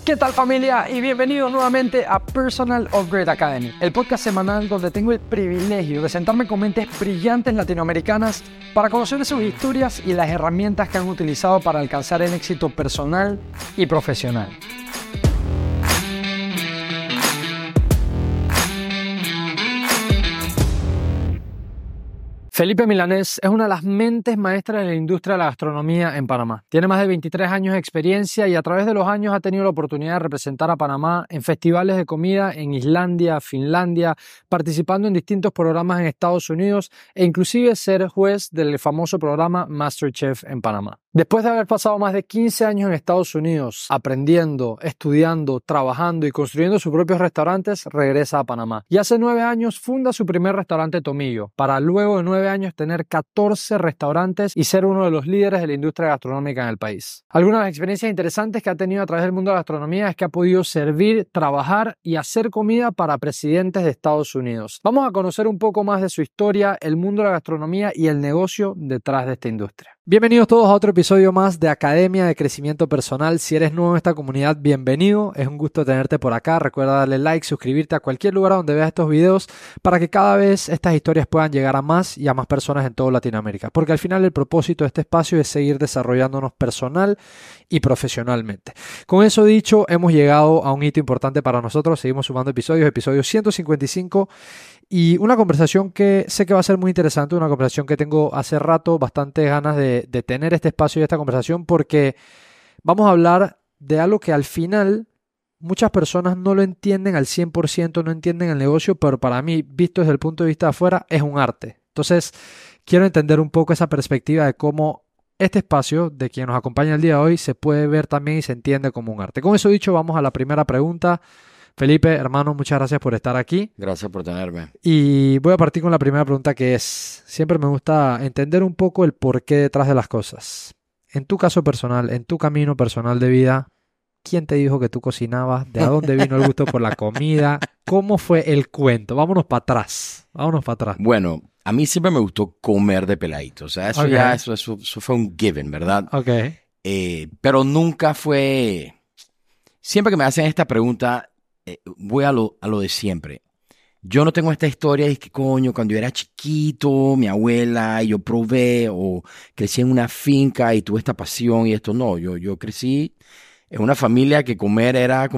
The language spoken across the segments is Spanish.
¿Qué tal, familia? Y bienvenidos nuevamente a Personal Upgrade Academy, el podcast semanal donde tengo el privilegio de sentarme con mentes brillantes latinoamericanas para conocer sus historias y las herramientas que han utilizado para alcanzar el éxito personal y profesional. Felipe Milanés es una de las mentes maestras de la industria de la gastronomía en Panamá. Tiene más de 23 años de experiencia y a través de los años ha tenido la oportunidad de representar a Panamá en festivales de comida en Islandia, Finlandia, participando en distintos programas en Estados Unidos e inclusive ser juez del famoso programa MasterChef en Panamá. Después de haber pasado más de 15 años en Estados Unidos, aprendiendo, estudiando, trabajando y construyendo sus propios restaurantes, regresa a Panamá. Y hace 9 años funda su primer restaurante Tomillo, para luego de 9 años tener 14 restaurantes y ser uno de los líderes de la industria gastronómica en el país. Algunas de las experiencias interesantes que ha tenido a través del mundo de la gastronomía es que ha podido servir, trabajar y hacer comida para presidentes de Estados Unidos. Vamos a conocer un poco más de su historia, el mundo de la gastronomía y el negocio detrás de esta industria. Bienvenidos todos a otro episodio más de Academia de Crecimiento Personal. Si eres nuevo en esta comunidad, bienvenido. Es un gusto tenerte por acá. Recuerda darle like, suscribirte a cualquier lugar donde veas estos videos para que cada vez estas historias puedan llegar a más y a más personas en toda Latinoamérica. Porque al final el propósito de este espacio es seguir desarrollándonos personal y profesionalmente. Con eso dicho, hemos llegado a un hito importante para nosotros. Seguimos sumando episodio 155. Y una conversación que sé que va a ser muy interesante, una conversación que tengo hace rato bastantes ganas de tener este espacio y esta conversación, porque vamos a hablar de algo que al final muchas personas no lo entienden al 100%, no entienden el negocio, pero para mí, visto desde el punto de vista de afuera, es un arte. Entonces, quiero entender un poco esa perspectiva de cómo este espacio de quien nos acompaña el día de hoy se puede ver también y se entiende como un arte. Con eso dicho, vamos a la primera pregunta. Felipe, hermano, muchas gracias por estar aquí. Gracias por tenerme. Y voy a partir con la primera pregunta, que es, siempre me gusta entender un poco el porqué detrás de las cosas. En tu caso personal, en tu camino personal de vida, ¿quién te dijo que tú cocinabas? ¿De dónde vino el gusto por la comida? ¿Cómo fue el cuento? Vámonos para atrás. Bueno, a mí siempre me gustó comer de peladito. O sea, eso fue un given, ¿verdad? Ok. Pero nunca fue... Siempre que me hacen esta pregunta... voy a lo de siempre. Yo no tengo esta historia de que, coño, cuando yo era chiquito, mi abuela y yo probé, o crecí en una finca y tuve esta pasión y esto. No, yo crecí en una familia que comer era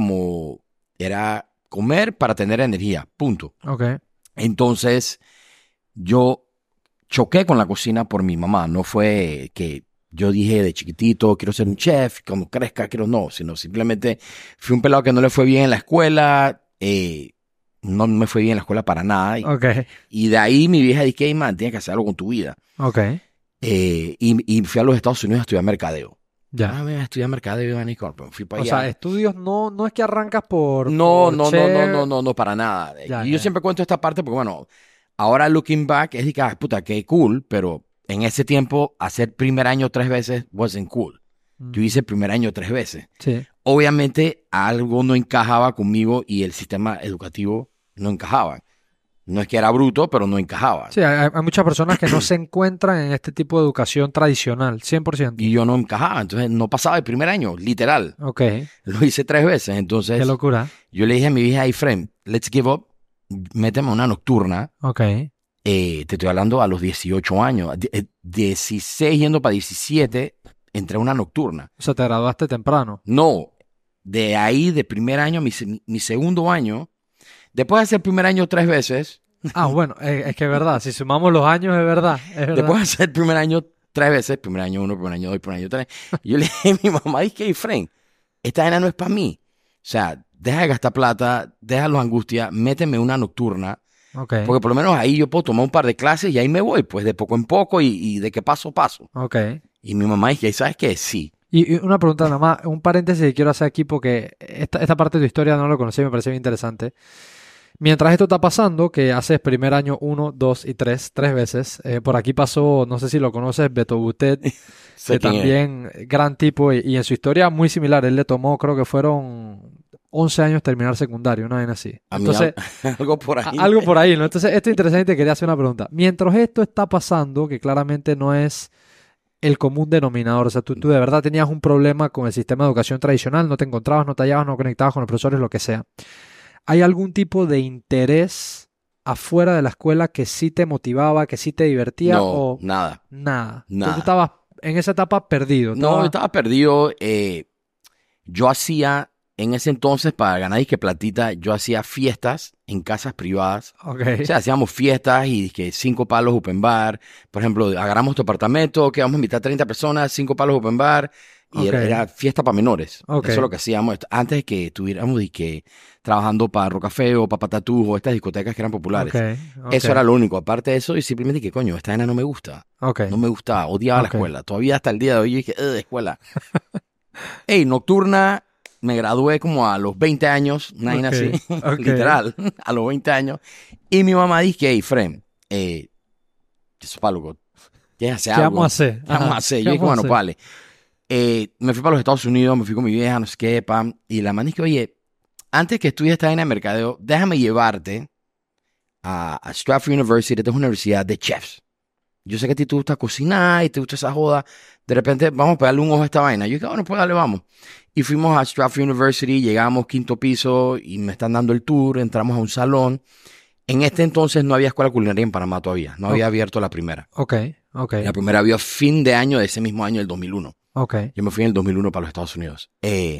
comer para tener energía, punto. Okay. Entonces, yo choqué con la cocina por mi mamá. No fue que yo dije de chiquitito, quiero ser un chef, cuando crezca, no, sino simplemente fui un pelado que no le fue bien en la escuela, no me fue bien en la escuela para nada. Y de ahí mi vieja dije, hey, man, tienes que hacer algo con tu vida. Okay. Y fui a los Estados Unidos a estudiar mercadeo. Ya. Voy a estudiar mercadeo, fui para allá. O sea, estudios no es que arrancas por... No, para nada. Ya, y yo siempre cuento esta parte porque, bueno, ahora looking back, es de que, puta, qué cool, pero... En ese tiempo, hacer primer año 3 veces wasn't cool. Yo hice primer año 3 veces. Sí. Obviamente, algo no encajaba conmigo y el sistema educativo no encajaba. No es que era bruto, pero no encajaba. Sí, hay muchas personas que no se encuentran en este tipo de educación tradicional, 100%. Y yo no encajaba, entonces no pasaba el primer año, literal. Ok. Lo hice 3 veces, entonces... Qué locura. Yo le dije a mi hija, hey, friend, let's give up, méteme una nocturna. Ok. Te estoy hablando a los 18 años, 16 yendo para 17, entré a una nocturna. O sea, ¿te graduaste temprano? No, de ahí, de primer año, mi segundo año, después de hacer primer año 3 veces. Ah, bueno, es que es verdad, si sumamos los años es verdad. Después de hacer primer año 3 veces, primer año 1, primer año 2, primer año 3, yo le dije a mi mamá, dije, hey, friend, esta vaina no es para mí. O sea, deja de gastar plata, deja los angustias, méteme una nocturna. Okay. Porque por lo menos ahí yo puedo tomar un par de clases y ahí me voy, pues de poco en poco y de que paso a paso. Okay. Y mi mamá dice, ¿sabes qué? Sí. Y una pregunta nada más, un paréntesis que quiero hacer aquí porque esta parte de tu historia no lo conocí, me parece bien interesante. Mientras esto está pasando, que haces primer año 1, 2 y 3 veces, por aquí pasó, no sé si lo conoces, Beto Butet, que también gran tipo y en su historia muy similar, él le tomó, creo que fueron 11 años terminar secundario, una vez así. Entonces, algo por ahí. Algo por ahí, ¿no? Entonces, esto es interesante y te quería hacer una pregunta. Mientras esto está pasando, que claramente no es el común denominador? O sea, tú de verdad tenías un problema con el sistema de educación tradicional, no te encontrabas, no te hallabas, no conectabas con los profesores, lo que sea. ¿Hay algún tipo de interés afuera de la escuela que sí te motivaba, que sí te divertía No, o nada, nada? Entonces tú nada. estabas en esa etapa perdido. No, yo estaba perdido. Yo hacía, en ese entonces, para ganar disque platita, yo hacía fiestas en casas privadas. Ok, O sea, hacíamos fiestas y dizque 5 palos open bar. Por ejemplo, agarramos tu apartamento, que vamos a invitar 30 personas, 5 palos open bar. Y ok, era fiesta para menores. ok, Eso es lo que hacíamos antes de que estuviéramos dizque, trabajando para Rocafé o para Patatú o estas discotecas que eran ok, populares. ok, Eso era lo único. Aparte de eso, y simplemente que coño, esta nena no me gusta. ok, No me gustaba, odiaba la ok. escuela. Todavía hasta el día de hoy yo dije, escuela. Ey, nocturna, me gradué como a los 20 años, una vaina Ok, así, ok. literal, a los 20 años. Y mi mamá dice, hey, Fren, eso para loco, ¿quieres hacer ¿Qué algo? vamos a hacer? ¿Qué vamos a Ajá, hacer? ¿qué Yo dije, vamos a bueno, hacer? vale. Me fui para los Estados Unidos, me fui con mi vieja, no sé qué, pam. Y la man dice, oye, antes que estudies esta vaina de mercadeo, déjame llevarte a Stratford University, esta es una universidad de chefs. Yo sé que a ti te gusta cocinar y te gusta esa joda. De repente, vamos a pegarle un ojo a esta vaina. Yo dije, bueno, pues dale, vamos. Y fuimos a Stratford University, llegamos quinto piso y me están dando el tour, entramos a un salón. En este entonces no había escuela culinaria en Panamá todavía, no había abierto la primera. Ok, ok, La primera abrió a fin de año de ese mismo año, el 2001. ok. Yo me fui en el 2001 para los Estados Unidos.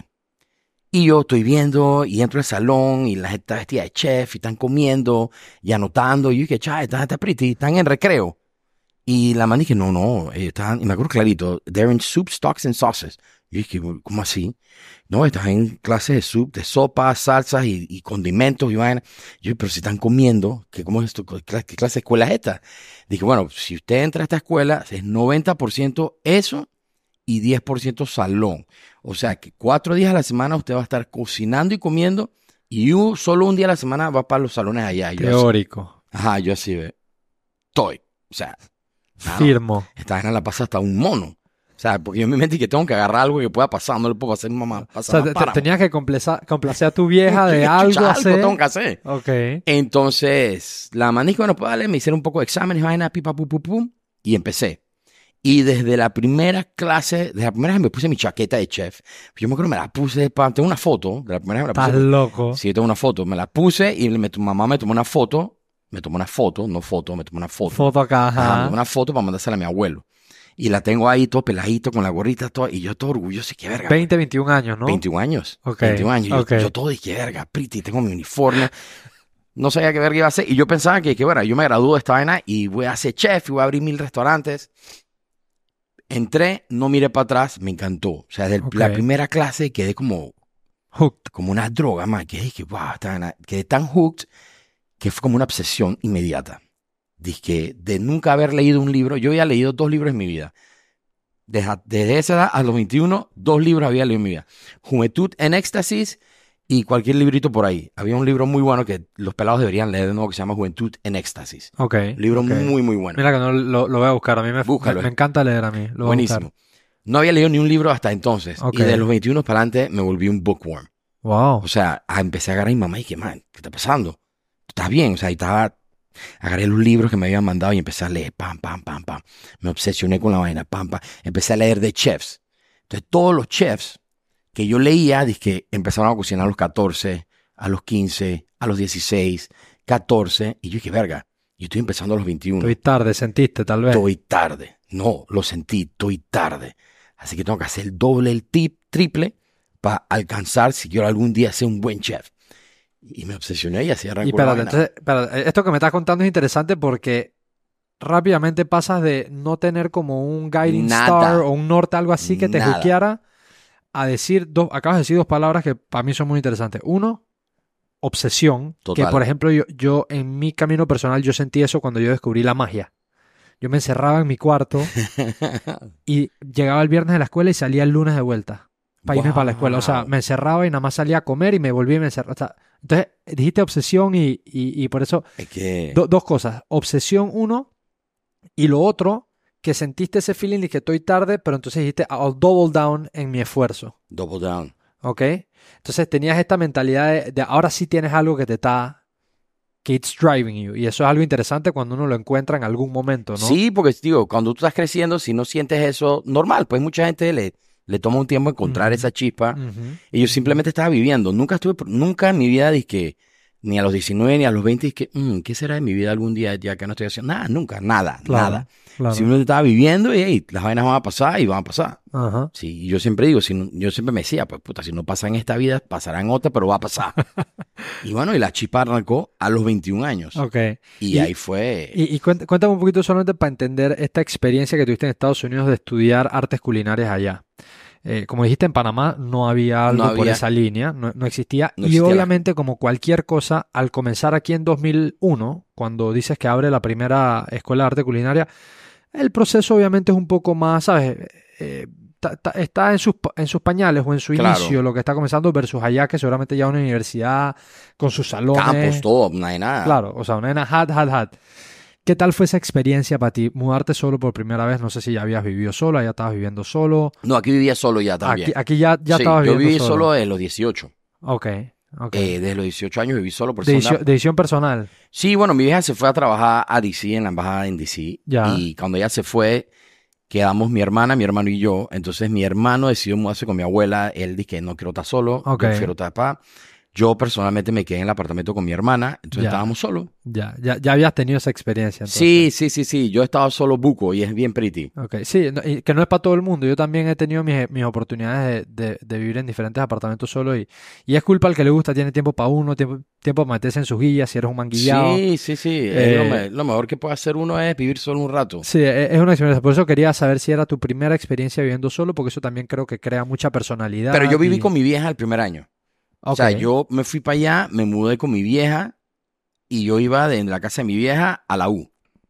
Y yo estoy viendo y entro al salón y la gente está vestida de chef y están comiendo y anotando. Y yo dije, chá, está pretty, están en recreo. Y la man dije, no, están, y me acuerdo clarito, they're in soup, stocks and sauces. Y dije, ¿cómo así? No, están en clases de soup, de sopas, salsas y condimentos y vaina. Yo, pero si están comiendo, ¿cómo es esto? ¿Qué clase de escuela es esta? Dije, bueno, si usted entra a esta escuela, es 90% eso y 10% salón. O sea, que 4 días a la semana usted va a estar cocinando y comiendo y solo un día a la semana va para los salones allá. Y yo así, Teórico. ajá, yo así, estoy. O sea, Firmo. esta vaina la pasa hasta un mono. O sea, porque yo en mi mente que tengo que agarrar algo que pueda pasar, no le puedo hacer mamá, O pasar sea, más páramo. tenías que complacer a tu vieja de algo Chucha, hacer. tengo que hacer. Ok. Entonces, la man dijo, bueno, pues dale, me hicieron un poco de exámenes, vaina, pipa, pum, pum, pum, y empecé. Y desde la primera clase, desde la primera vez me puse mi chaqueta de chef. Yo me acuerdo, me la puse, tengo una foto, de la primera vez me la Estás puse. loco. Sí, tengo una foto, me la puse y mamá me tomó una foto, me tomó una foto Foto acá, Ajá, me ajá. tomó una foto para mandársela a mi abuelo. Y la tengo ahí todo peladito con la gorrita, todo, y yo todo orgulloso, y qué verga. 20, 21 años, ¿no? 21 años. Ok, 21 años. ok. Yo todo, y qué verga, pretty, tengo mi uniforme. No sabía qué verga iba a hacer. Y yo pensaba que bueno, yo me gradúo de esta vaina y voy a ser chef y voy a abrir 1000 restaurantes. Entré, no miré para atrás, me encantó. O sea, desde Ok. la primera clase quedé como Hooked. una droga, man. Quedé, wow, quedé tan hooked que fue como una obsesión inmediata. Dije, de nunca haber leído un libro, yo había leído 2 libros en mi vida. Desde esa edad a los 21, 2 libros había leído en mi vida. Juventud en Éxtasis y cualquier librito por ahí. Había un libro muy bueno que los pelados deberían leer de nuevo que se llama Juventud en Éxtasis. Ok. Un libro ok. muy, muy bueno. Mira que no lo voy a buscar. A mí Búscalo. me encanta leer a mí. Lo voy a Buenísimo. buscar. No había leído ni un libro hasta entonces. Ok. Y de los 21 para adelante me volví un bookworm. Wow. O sea, empecé a agarrar a mi mamá y dije, man, ¿qué está pasando? ¿Estás bien? O sea, agarré los libros que me habían mandado y empecé a leer, pam, pam, pam, pam. Me obsesioné con la vaina, pam, pam. Empecé a leer de chefs. Entonces, todos los chefs que yo leía, dije, empezaron a cocinar a los 14, a los 15, a los 16, 14. Y yo dije, verga, yo estoy empezando a los 21. Estoy tarde, sentiste, tal vez. Estoy tarde. No, lo sentí, estoy tarde. Así que tengo que hacer el doble, el triple para alcanzar si quiero algún día ser un buen chef. Y me obsesioné y así arrancó Y la espérate, vaina. entonces, espérate, esto que me estás contando es interesante porque rápidamente pasas de no tener como un guiding Nada. star o un norte, algo así que te Nada. hookeara, a decir acabas de decir 2 palabras que para mí son muy interesantes. Uno, obsesión, Total. que por ejemplo yo en mi camino personal yo sentí eso cuando yo descubrí la magia. Yo me encerraba en mi cuarto y llegaba el viernes de la escuela y salía el lunes de vuelta para irme para la escuela. O sea, Wow. me encerraba y nada más salía a comer y me volvía y me encerraba. O sea, entonces, dijiste obsesión y por eso, Es que 2 cosas. Obsesión, uno, y lo otro, que sentiste ese feeling de que estoy tarde, pero entonces dijiste, I'll double down en mi esfuerzo. double down. ¿Ok? Entonces tenías esta mentalidad de ahora sí tienes algo que te está que it's driving you. Y eso es algo interesante cuando uno lo encuentra en algún momento, ¿no? Sí, porque, digo, cuando tú estás creciendo, si no sientes eso, normal, pues mucha gente le toma un tiempo encontrar esa chispa. Y yo simplemente estaba viviendo. Nunca en mi vida dije, ni a los 19 ni a los 20, dije, ¿qué será de mi vida algún día ya que no estoy haciendo? Nada, nunca, nada. Claro. Simplemente estaba viviendo y hey, las vainas van a pasar y van a pasar. Ajá. Sí, y yo siempre digo, yo siempre me decía, pues puta, si no pasa en esta vida, pasará en otra, pero va a pasar. Y bueno, y la chispa arrancó a los 21 años. Ok. Y ahí fue. Y cuéntame un poquito solamente para entender esta experiencia que tuviste en Estados Unidos de estudiar artes culinarias allá. Como dijiste, en Panamá no había algo por esa línea, no existía. No Y existía obviamente, como cualquier cosa, al comenzar aquí en 2001, cuando dices que abre la primera escuela de arte culinaria, el proceso obviamente es un poco más, ¿sabes? Está en sus pañales o en su inicio, lo que está comenzando, versus allá, que seguramente ya una universidad con sus salones. Campos, todo, no hay nada. Claro, o sea, una hat. ¿Qué tal fue esa experiencia para ti? Mudarte solo por primera vez, no sé si ya habías vivido solo, ya estabas viviendo solo. No, aquí vivía solo ya también. Aquí ya Sí, estabas yo viviendo viví solo. solo desde los 18. Ok. Desde los 18 años viví solo por Decisión personal. Sí, bueno, mi vieja se fue a trabajar a DC, en la embajada en DC. Ya. Y cuando ella se fue, quedamos mi hermana, mi hermano y yo. Entonces mi hermano decidió mudarse con mi abuela. Él dice que no quiero estar solo, yo prefiero estar papá. Yo personalmente me quedé en el apartamento con mi hermana, entonces estábamos solos. Ya habías tenido esa experiencia. Entonces. Sí. Yo he estado solo buco y es bien pretty. Ok, sí, y que no es para todo el mundo. Yo también he tenido mis oportunidades de vivir en diferentes apartamentos solo y es culpa al que le gusta, tiene tiempo para uno, tiempo para meterse en sus guías, si eres un manguillado. Sí. Lo mejor que puede hacer uno es vivir solo un rato. Sí, es una experiencia. Por eso quería saber si era tu primera experiencia viviendo solo, porque eso también creo que crea mucha personalidad. Pero yo viví con mi vieja el primer año. Okay. O sea, yo me fui para allá, me mudé con mi vieja y yo iba de la casa de mi vieja a la U.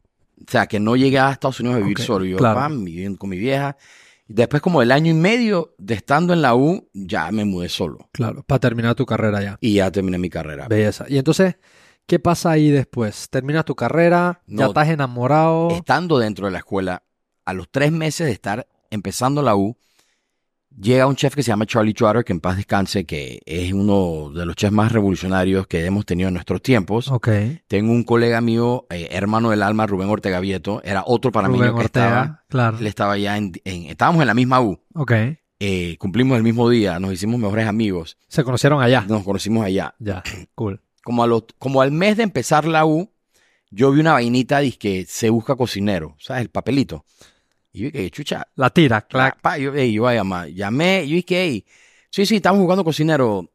O sea, que no llegué a Estados Unidos a vivir solo. Yo viviendo con mi vieja. Después, como el año y medio de estando en la U, ya me mudé solo. Claro, para terminar tu carrera ya. Y ya terminé mi carrera. Belleza. Y entonces, ¿qué pasa ahí después? ¿Terminas tu carrera? ¿Ya estás enamorado? Estando dentro de la escuela, a los 3 meses de estar empezando la U, llega un chef que se llama Charlie Trotter, que en paz descanse, que es uno de los chefs más revolucionarios que hemos tenido en nuestros tiempos. Okay. Tengo un colega mío, hermano del alma, Rubén Ortega Vieto, era otro panameño que estaba. Claro. Él estaba ya estábamos en la misma U. Okay. Cumplimos el mismo día, nos hicimos mejores amigos. ¿Se conocieron allá? Nos conocimos allá. Ya, cool. Como al mes de empezar la U, yo vi una vainita que se busca cocinero, ¿sabes? El papelito. Y yo dije, chucha. La tira, claro. Yo voy a llamar. Llamé, yo dije, hey, sí, estamos jugando cocinero,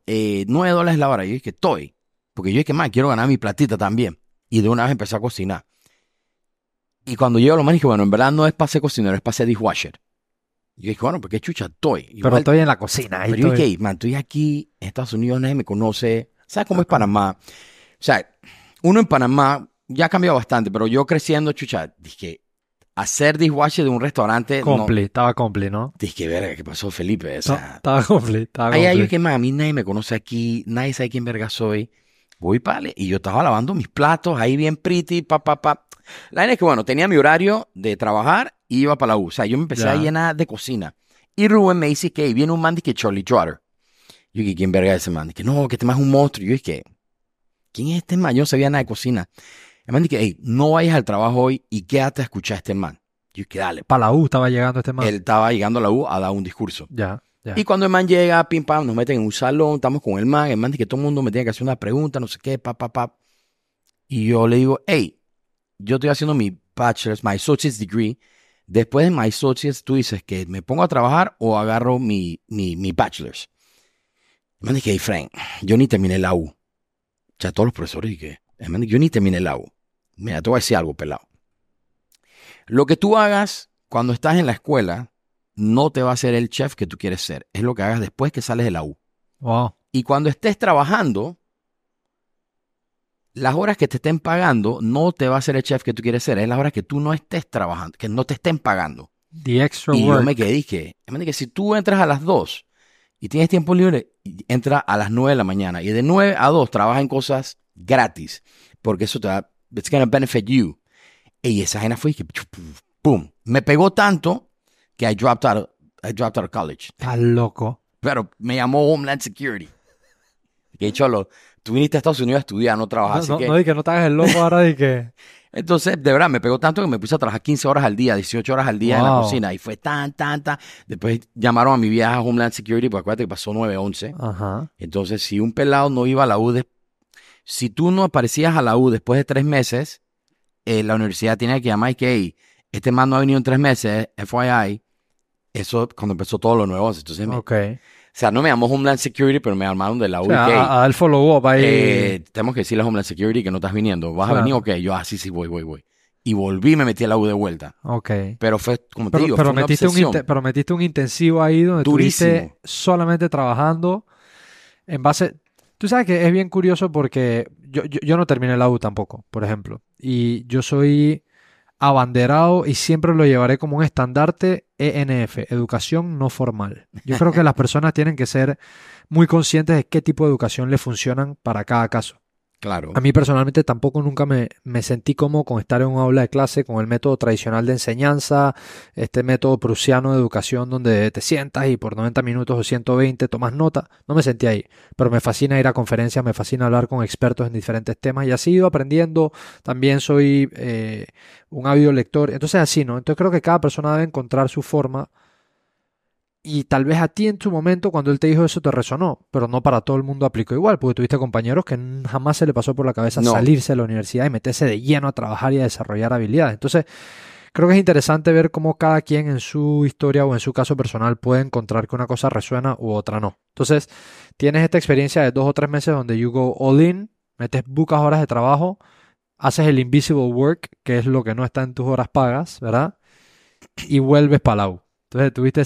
$9 la hora. Y yo dije, estoy. Porque yo dije, man, quiero ganar mi platita también. Y de una vez empecé a cocinar. Y cuando llego a lo más dije, bueno, en verdad no es para ser cocinero, es para ser dishwasher. Y yo dije, bueno, porque chucha, estoy. Pero estoy en la cocina. Pero yo dije, hey, man, estoy aquí en Estados Unidos, nadie me conoce. ¿Sabes cómo es Panamá? O sea, uno en Panamá ya ha cambiado bastante, pero yo creciendo, chucha, dije, hacer dishwasher de un restaurante. Estaba compli, ¿no? Dije, verga, ¿qué pasó, Felipe? O sea, estaba compli. Yo dije, man, a mí nadie me conoce aquí, nadie sabe quién verga soy. Voy pale. Y yo estaba lavando mis platos ahí bien pretty, La verdad es que, bueno, tenía mi horario de trabajar y iba para la U. O sea, yo me empecé a llenar de cocina. Y Rubén me dice que viene un man que Charlie Trotter. Yo dije, ¿quién verga es ese man? Que no, que este man es un monstruo. Yo dije, ¿quién es este man? Yo no sabía nada de cocina. El man dice, hey, no vayas al trabajo hoy y quédate a escuchar a este man. Yo dije, dale. Para la U estaba llegando este man. Él estaba llegando a la U a dar un discurso. Ya. Y cuando el man llega, pim pam, nos meten en un salón, estamos con el man dice que todo el mundo me tiene que hacer una pregunta, no sé qué, Y yo le digo, hey, yo estoy haciendo mi bachelor's, my associate's degree. Después de my associate's, tú dices que me pongo a trabajar o agarro mi bachelor's. El man dice, hey, Frank, yo ni terminé la U. O sea, todos los profesores dije, yo ni terminé la U. Mira, te voy a decir algo, pelado. Lo que tú hagas cuando estás en la escuela no te va a hacer el chef que tú quieres ser. Es lo que hagas después que sales de la U. Wow. Y cuando estés trabajando, las horas que te estén pagando no te va a hacer el chef que tú quieres ser. Es las horas que tú no estés trabajando, que no te estén pagando. The extra y work. yo me quedé, dije, si tú entras a las 2 y tienes tiempo libre, entra a las 9 de la mañana. Y de 9 a 2 trabaja en cosas gratis. Porque eso te va, it's gonna benefit you. Y esa vaina fue que, pum, me pegó tanto que I dropped out of college. Estás loco. Pero me llamó Homeland Security. Que cholo, tú viniste a Estados Unidos a estudiar, no trabajar, así que... No, di que no te hagas el loco ahora, di que... Entonces, de verdad, me pegó tanto que me puse a trabajar 15 horas al día, 18 horas al día en la Wow. cocina. Y fue tan. Después llamaron a mi vieja Homeland Security, porque acuérdate que pasó 9/11. Ajá. Entonces, si un pelado no iba a la U, si tú no aparecías a la U después de 3 meses, la universidad tenía que llamar y que, hey, este man no ha venido en 3 meses, FYI. Eso cuando empezó todo lo nuevo. Entonces, Ok. o sea, no me llamó Homeland Security, pero me llamaron de la U. O sea, y que, a dar follow-up ahí. tenemos que decirle a Homeland Security que no estás viniendo. ¿Vas a Claro. venir? Ok, yo, sí, voy. Y volví y me metí a la U de vuelta. Ok. Pero fue, como te digo, Pero fue una metiste obsesión. pero metiste un intensivo ahí donde Durísimo. estuviste solamente trabajando en base... Tú sabes que es bien curioso porque yo no terminé la U tampoco, por ejemplo. Y yo soy abanderado y siempre lo llevaré como un estandarte ENF, educación no formal. Yo creo que las personas tienen que ser muy conscientes de qué tipo de educación le funcionan para cada caso. Claro. A mí personalmente tampoco nunca me sentí cómodo con estar en un aula de clase con el método tradicional de enseñanza, este método prusiano de educación donde te sientas y por 90 minutos o 120 tomas nota. No me sentí ahí, pero me fascina ir a conferencias, me fascina hablar con expertos en diferentes temas y así he ido aprendiendo. También soy un ávido lector, entonces así, ¿no? Entonces creo que cada persona debe encontrar su forma. Y tal vez a ti en tu momento, cuando él te dijo eso, te resonó, pero no para todo el mundo aplicó igual, porque tuviste compañeros que jamás se le pasó por la cabeza No. salirse de la universidad y meterse de lleno a trabajar y a desarrollar habilidades. Entonces, creo que es interesante ver cómo cada quien en su historia o en su caso personal puede encontrar que una cosa resuena u otra no. Entonces, tienes esta experiencia de 2 o 3 meses donde you go all in, metes bucas horas de trabajo, haces el invisible work, que es lo que no está en tus horas pagas, ¿verdad? Y vuelves para la U. Entonces tuviste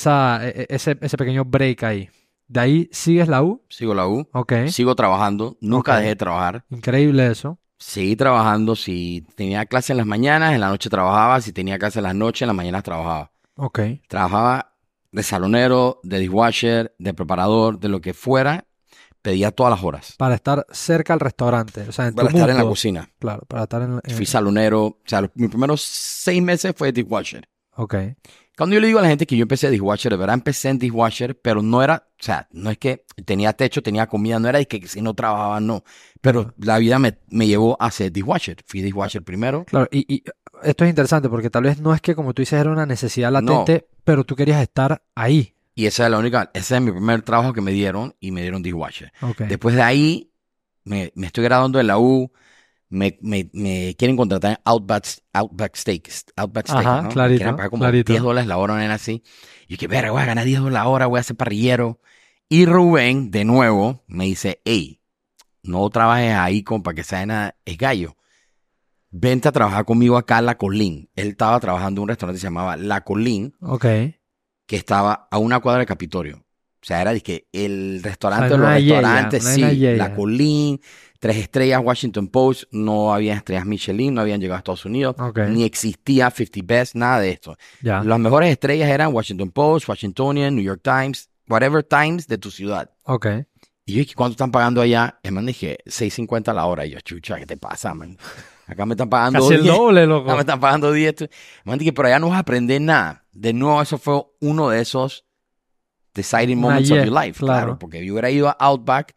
ese pequeño break ahí. De ahí sigues la U. Sigo la U. Ok. Sigo trabajando. Nunca Ok. dejé de trabajar. Increíble eso. Seguí trabajando. Si tenía clase en las mañanas, en la noche trabajaba. Si tenía clase en las noches, en las mañanas trabajaba. Ok. Trabajaba de salonero, de dishwasher, de preparador, de lo que fuera. Pedía todas las horas. Para estar cerca al restaurante. O sea, en Para tu estar en la mundo. cocina. Claro, para estar en... Fui salonero. O sea, mis primeros 6 meses fue dishwasher. Ok. Cuando yo le digo a la gente que yo empecé dishwasher, de verdad empecé en dishwasher, pero no era, o sea, no es que tenía techo, tenía comida, no era de que si no trabajaba, no. Pero la vida me llevó a ser dishwasher. Fui dishwasher primero. Claro, y esto es interesante porque tal vez no es que, como tú dices, era una necesidad latente, pero tú querías estar ahí. Y esa es mi primer trabajo que me dieron y me dieron dishwasher. Ok. Después de ahí, me estoy graduando de la U. Me quieren contratar en Outback Steaks. Ajá, ¿no? clarito, Me quieren pagar como clarito. $10 la hora, nena, así. Y yo que, verga, voy a ganar $10 la hora, voy a ser parrillero. Y Rubén, de nuevo, me dice, hey, no trabajes ahí, compa, que sea nada, es gallo. Vente a trabajar conmigo acá en La Colín. Él estaba trabajando en un restaurante que se llamaba La Colín, Ok. que estaba a una cuadra del Capitolio. O sea, era de que el restaurante O sea, de los una yella, restaurantes, una sí, yella. La Colín, 3 estrellas, Washington Post, no había estrellas Michelin, no habían llegado a Estados Unidos, Ok. ni existía 50 Best, nada de esto. Ya. Las mejores estrellas eran Washington Post, Washingtonian, New York Times, whatever Times de tu ciudad. Ok. Y yo dije, ¿cuánto están pagando allá? El man dije, $6.50 la hora. Y yo, chucha, ¿qué te pasa, man? Acá me están pagando Casi el 10. doble, loco. Acá me están pagando 10. El man dije, pero allá no vas a aprender nada. De nuevo, eso fue uno de esos deciding moments of your life. Claro, porque yo hubiera ido a Outback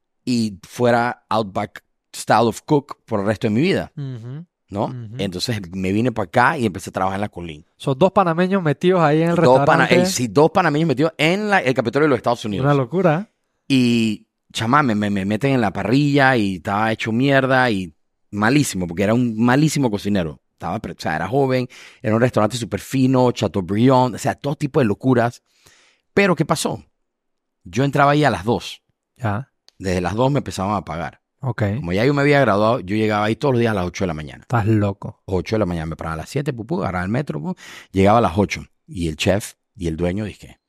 y fuera Outback style of cook por el resto de mi vida, Ujú. ¿no? Ujú. Entonces me vine para acá y empecé a trabajar en La Colín. Son 2 panameños metidos ahí en el Dos restaurante. sí, 2 panameños metidos en el Capitolio de los Estados Unidos. Una locura. Y, chamá, me meten en la parrilla y estaba hecho mierda y malísimo, porque era un malísimo cocinero. O sea, era joven, era un restaurante súper fino, Chateaubriand, o sea, todo tipo de locuras. Pero, ¿qué pasó? Yo entraba ahí a las 2. Ya. Desde las 2 me empezaban a pagar. Ok. Como ya yo me había graduado, yo llegaba ahí todos los días a las 8 de la mañana. Estás loco. 8 de la mañana, me paraba a las 7, pupú, agarraba el metro, pupú, llegaba a las 8. Y el chef y el dueño dije,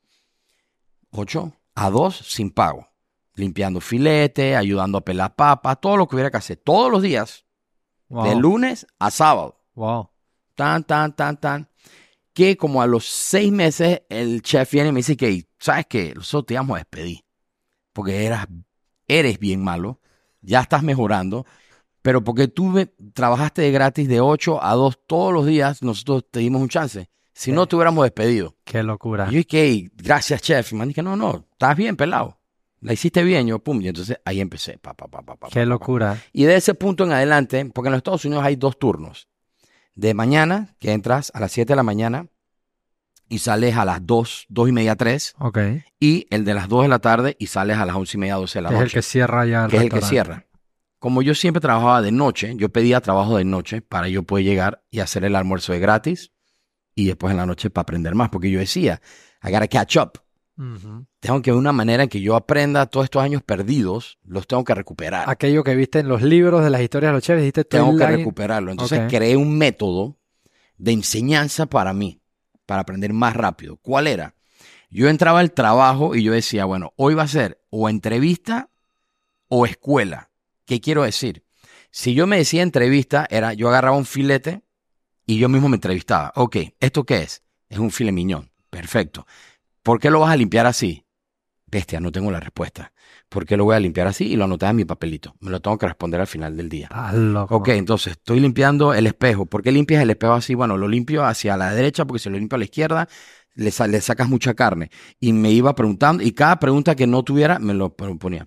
8 a 2 sin pago. Limpiando filete, ayudando a pelar papas, todo lo que hubiera que hacer. Todos los días, Wow. de lunes a sábado. Wow. Tan. Que como a los 6 meses, el chef viene y me dice que, ¿sabes qué? Nosotros te íbamos a despedir. Porque eres bien malo. Ya estás mejorando. Pero porque tú trabajaste de gratis de 8 a 2 todos los días, nosotros te dimos un chance. Si no, te hubiéramos despedido. Qué locura. Y yo dije, gracias, chef. Y me dije, no, estás bien, pelado. La hiciste bien, yo, pum. Y entonces ahí empecé. Qué locura. Y de ese punto en adelante, porque en los Estados Unidos hay 2 turnos. De mañana, que entras a las 7 de la mañana y sales a las 2, 2:30, 3. Ok. Y el de las 2 de la tarde y sales a las 11:30, 12 de la Es noche. el que cierra ya el Que es el que restaurante. cierra. Como yo siempre trabajaba de noche, yo pedía trabajo de noche para yo poder llegar y hacer el almuerzo de gratis y después en la noche para aprender más. Porque yo decía, I gotta catch up. Ujú. Tengo que ver una manera en que yo aprenda todos estos años perdidos, los tengo que recuperar. Aquello que viste en los libros de las historias de los chefs, dijiste Tengo que online. recuperarlo. Entonces Ok. creé un método de enseñanza para mí, para aprender más rápido. ¿Cuál era? Yo entraba al trabajo y yo decía, bueno, hoy va a ser o entrevista o escuela. ¿Qué quiero decir? Si yo me decía entrevista, yo agarraba un filete y yo mismo me entrevistaba. Ok, ¿esto qué es? Es un filet mignon. Perfecto. ¿Por qué lo vas a limpiar así? Bestia, no tengo la respuesta. ¿Por qué lo voy a limpiar así? Y lo anoté en mi papelito. Me lo tengo que responder al final del día. Estás loco. Ok, entonces estoy limpiando el espejo. ¿Por qué limpias el espejo así? Bueno, lo limpio hacia la derecha porque si lo limpio a la izquierda le sacas mucha carne. Y me iba preguntando y cada pregunta que no tuviera me lo ponía.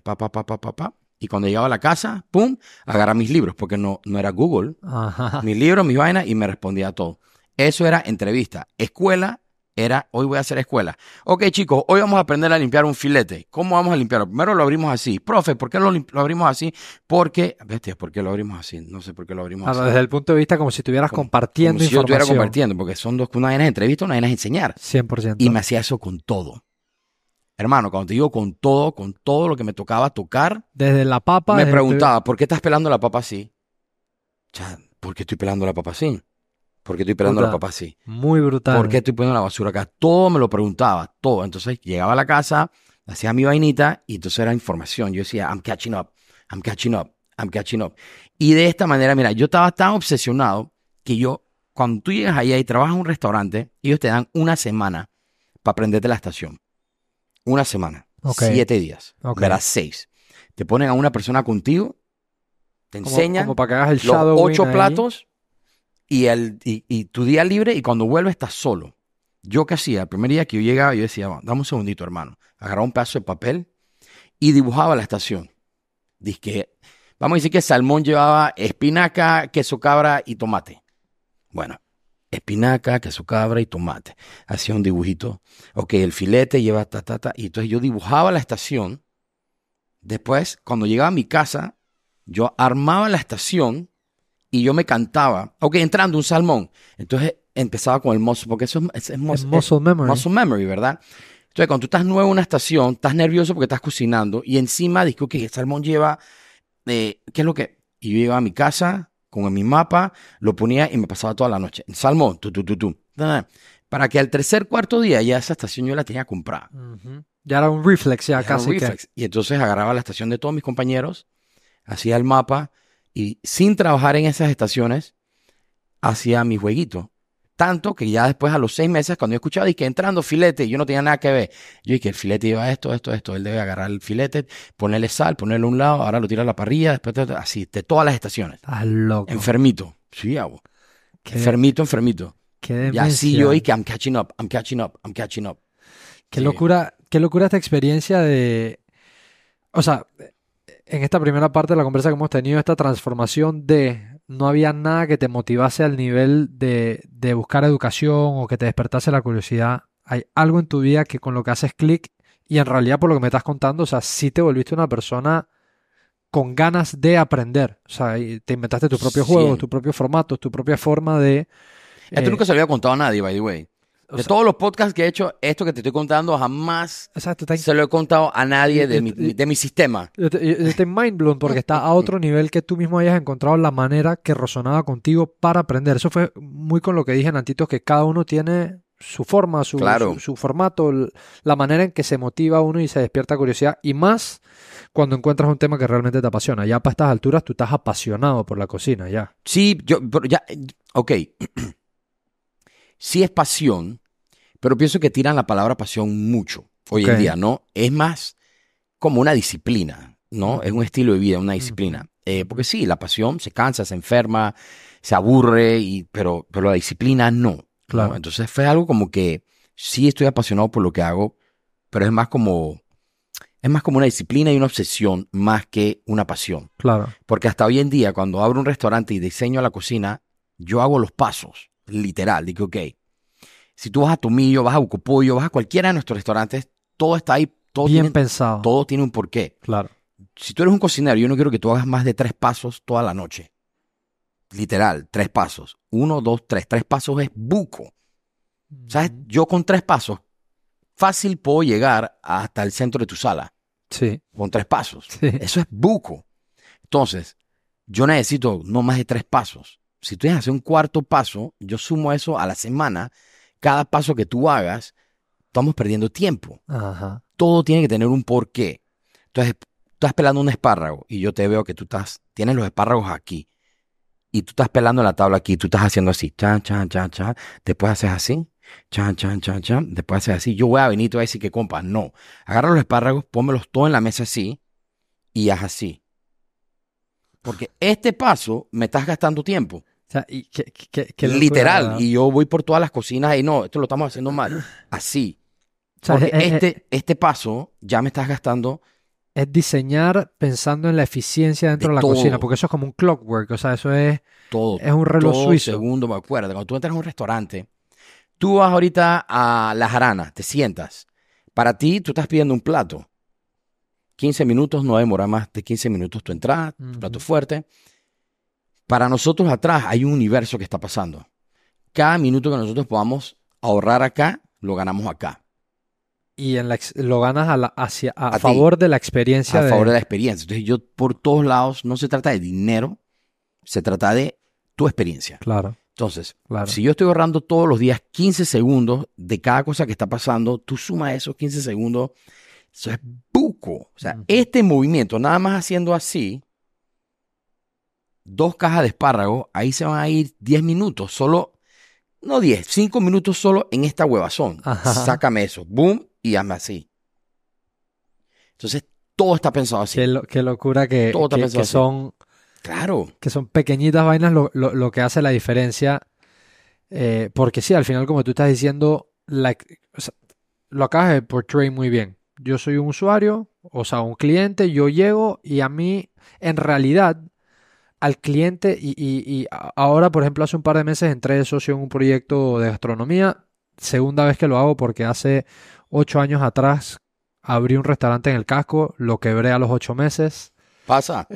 Y cuando llegaba a la casa, pum, agarraba mis libros porque no era Google. Ajá. Mis libros, mis vainas y me respondía a todo. Eso era entrevista. Escuela era, hoy voy a hacer escuela. Ok, chicos, hoy vamos a aprender a limpiar un filete. ¿Cómo vamos a limpiarlo? Primero lo abrimos así. Profe, ¿por qué lo abrimos así? Porque, bestia, ¿por qué lo abrimos así? No sé por qué lo abrimos así. Desde el punto de vista como si estuvieras compartiendo como si yo información. estuviera compartiendo, porque son dos, una vaina es entrevista, una vaina es enseñar. 100%. Y me hacía eso con todo. Hermano, cuando te digo con todo lo que me tocaba tocar, Desde la papa. me preguntaba, ¿por qué estás pelando la papa así? ¿Por qué estoy pelando la papa así? ¿Por qué estoy pelando la papa así? Muy brutal. ¿Por qué estoy poniendo la basura acá? Todo me lo preguntaba, todo. Entonces llegaba a la casa, hacía mi vainita y entonces era información. Yo decía, I'm catching up, I'm catching up, I'm catching up. Y de esta manera, mira, yo estaba tan obsesionado que cuando tú llegas allá y trabajas en un restaurante, ellos te dan una semana para aprenderte la estación. Una semana. Okay. 7 días. Okay. Verás 6. Te ponen a una persona contigo, te enseñan como para que hagas el los shadow 8 platos y tu día libre y cuando vuelves estás solo. ¿Yo qué hacía? El primer día que yo llegaba, yo decía, dame un segundito, hermano. Agarraba un pedazo de papel y dibujaba la estación. Vamos a decir que salmón llevaba espinaca, queso cabra y tomate. Bueno, espinaca, queso cabra y tomate. Hacía un dibujito. Ok, el filete lleva y entonces yo dibujaba la estación. Después, cuando llegaba a mi casa, yo armaba la estación y yo me cantaba. Ok, entrando un salmón. Entonces empezaba con el muscle, porque eso es muscle memory. Muscle memory, ¿verdad? Entonces, cuando tú estás nuevo en una estación, estás nervioso porque estás cocinando y encima dices, ok, el salmón lleva, ¿qué es lo que? Y yo llegaba a mi casa con mi mapa, lo ponía y me pasaba toda la noche. Salmón, para que al tercer, cuarto día ya esa estación yo la tenía comprada. Uh-huh. Ya era un reflex, ya casi. Reflex. Y entonces agarraba la estación de todos mis compañeros, hacía el mapa y sin trabajar en esas estaciones, hacía mi jueguito. Tanto que ya después a los 6 meses, cuando yo escuchaba y que entrando filete, yo no tenía nada que ver. Yo dije que el filete lleva esto. Él debe agarrar el filete, ponerle sal, ponerle a un lado, ahora lo tira a la parrilla, después así, de todas las estaciones. Estás loco. Enfermito. Sí, hago. Enfermito. Qué demencia. Y así yo y que I'm catching up. Qué locura esta experiencia de... O sea, en esta primera parte de la conversa que hemos tenido, esta transformación de... No había nada que te motivase al nivel de buscar educación o que te despertase la curiosidad. Hay algo en tu vida que con lo que haces clic y en realidad por lo que me estás contando, o sea, sí te volviste una persona con ganas de aprender. O sea, te inventaste tus propios juegos, tus propios formatos, tu propia forma de... Esto nunca se lo había contado a nadie, by the way. De todos los podcasts que he hecho, esto que te estoy contando jamás se lo he contado a nadie de mi sistema. Yo estoy mind blown porque está a otro nivel que tú mismo hayas encontrado la manera que resonaba contigo para aprender. Eso fue muy con lo que dije en Antitos, que cada uno tiene su forma, su formato, la manera en que se motiva uno y se despierta curiosidad. Y más cuando encuentras un tema que realmente te apasiona. Ya para estas alturas tú estás apasionado por la cocina, ya. Sí, ok. Sí es pasión, pero pienso que tiran la palabra pasión mucho hoy en día, ¿no? Es más como una disciplina, ¿no? Es un estilo de vida, una disciplina. Porque sí, la pasión se cansa, se enferma, se aburre, pero la disciplina no. Claro. ¿no? Entonces fue algo como que sí estoy apasionado por lo que hago, pero es más como es más como una disciplina y una obsesión más que una pasión. Claro. Porque hasta hoy en día, cuando abro un restaurante y diseño la cocina, yo hago los pasos, literal. Digo, ok, si tú vas a Tomillo, vas a Bucopollo, vas a cualquiera de nuestros restaurantes, todo está ahí, Bien pensado. todo tiene un porqué. Claro. Si tú eres un cocinero, yo no quiero que tú hagas más de 3 pasos toda la noche. Literal, 3 pasos. 1, 2, 3. 3 pasos es buco. ¿Sabes? Yo con 3 pasos, fácil puedo llegar hasta el centro de tu sala. Sí. Con 3 pasos. Sí. Eso es buco. Entonces, yo necesito no más de 3 pasos. Si tú tienes que hacer un cuarto paso, yo sumo eso a la semana. Cada paso que tú hagas, estamos perdiendo tiempo. Ajá. Todo tiene que tener un porqué. Entonces, tú estás pelando un espárrago y yo te veo que tienes los espárragos aquí. Y tú estás pelando la tabla aquí, tú estás haciendo así, chan, chan, chan, chan. Después haces así, chan, chan, chan, chan. Después haces así. Yo voy a venir y te voy a decir que, compa, no. Agarra los espárragos, pónmelos todos en la mesa así y haz así. Porque este paso me estás gastando tiempo. O sea, y que Literal. Y yo voy por todas las cocinas y no, esto lo estamos haciendo mal. Así. o sea, Porque este paso ya me estás gastando. es diseñar pensando en la eficiencia dentro de la todo. cocina, porque eso es como un clockwork, o sea, eso es Todo. un reloj todo suizo. segundo, me acuerdo. Cuando tú entras a un restaurante, tú vas ahorita a La Jarana, te sientas. Para ti, tú estás pidiendo un plato. 15 minutos, no demora más de 15 minutos tu entrada, tu plato fuerte. Para nosotros atrás hay un universo que está pasando. Cada minuto que nosotros podamos ahorrar acá, lo ganamos acá. Y lo ganas a A favor ti. de la experiencia. A favor de la experiencia. Entonces yo por todos lados, no se trata de dinero, se trata de tu experiencia. Claro, Entonces, claro. si yo estoy ahorrando todos los días 15 segundos de cada cosa que está pasando, tú sumas esos 15 segundos, eso es buco. O sea, este movimiento, nada más haciendo así, 2 cajas de espárragos, ahí se van a ir 10 minutos, solo, no 10, 5 minutos solo en esta huevazón. Ajá. Sácame eso, boom, y hazme así. Entonces, todo está pensado así. Qué locura Todo está pensado así. Claro. Que son pequeñitas vainas lo que hace la diferencia. Porque sí, al final, como tú estás diciendo, o sea, lo acabas de portray muy bien. Yo soy un usuario, o sea, un cliente, yo llego y a mí, en realidad, al cliente, y ahora, por ejemplo, hace un par de meses entré de socio en un proyecto de gastronomía, segunda vez que lo hago porque hace 8 años atrás abrí un restaurante en el Casco, lo quebré a los 8 meses. Pasa.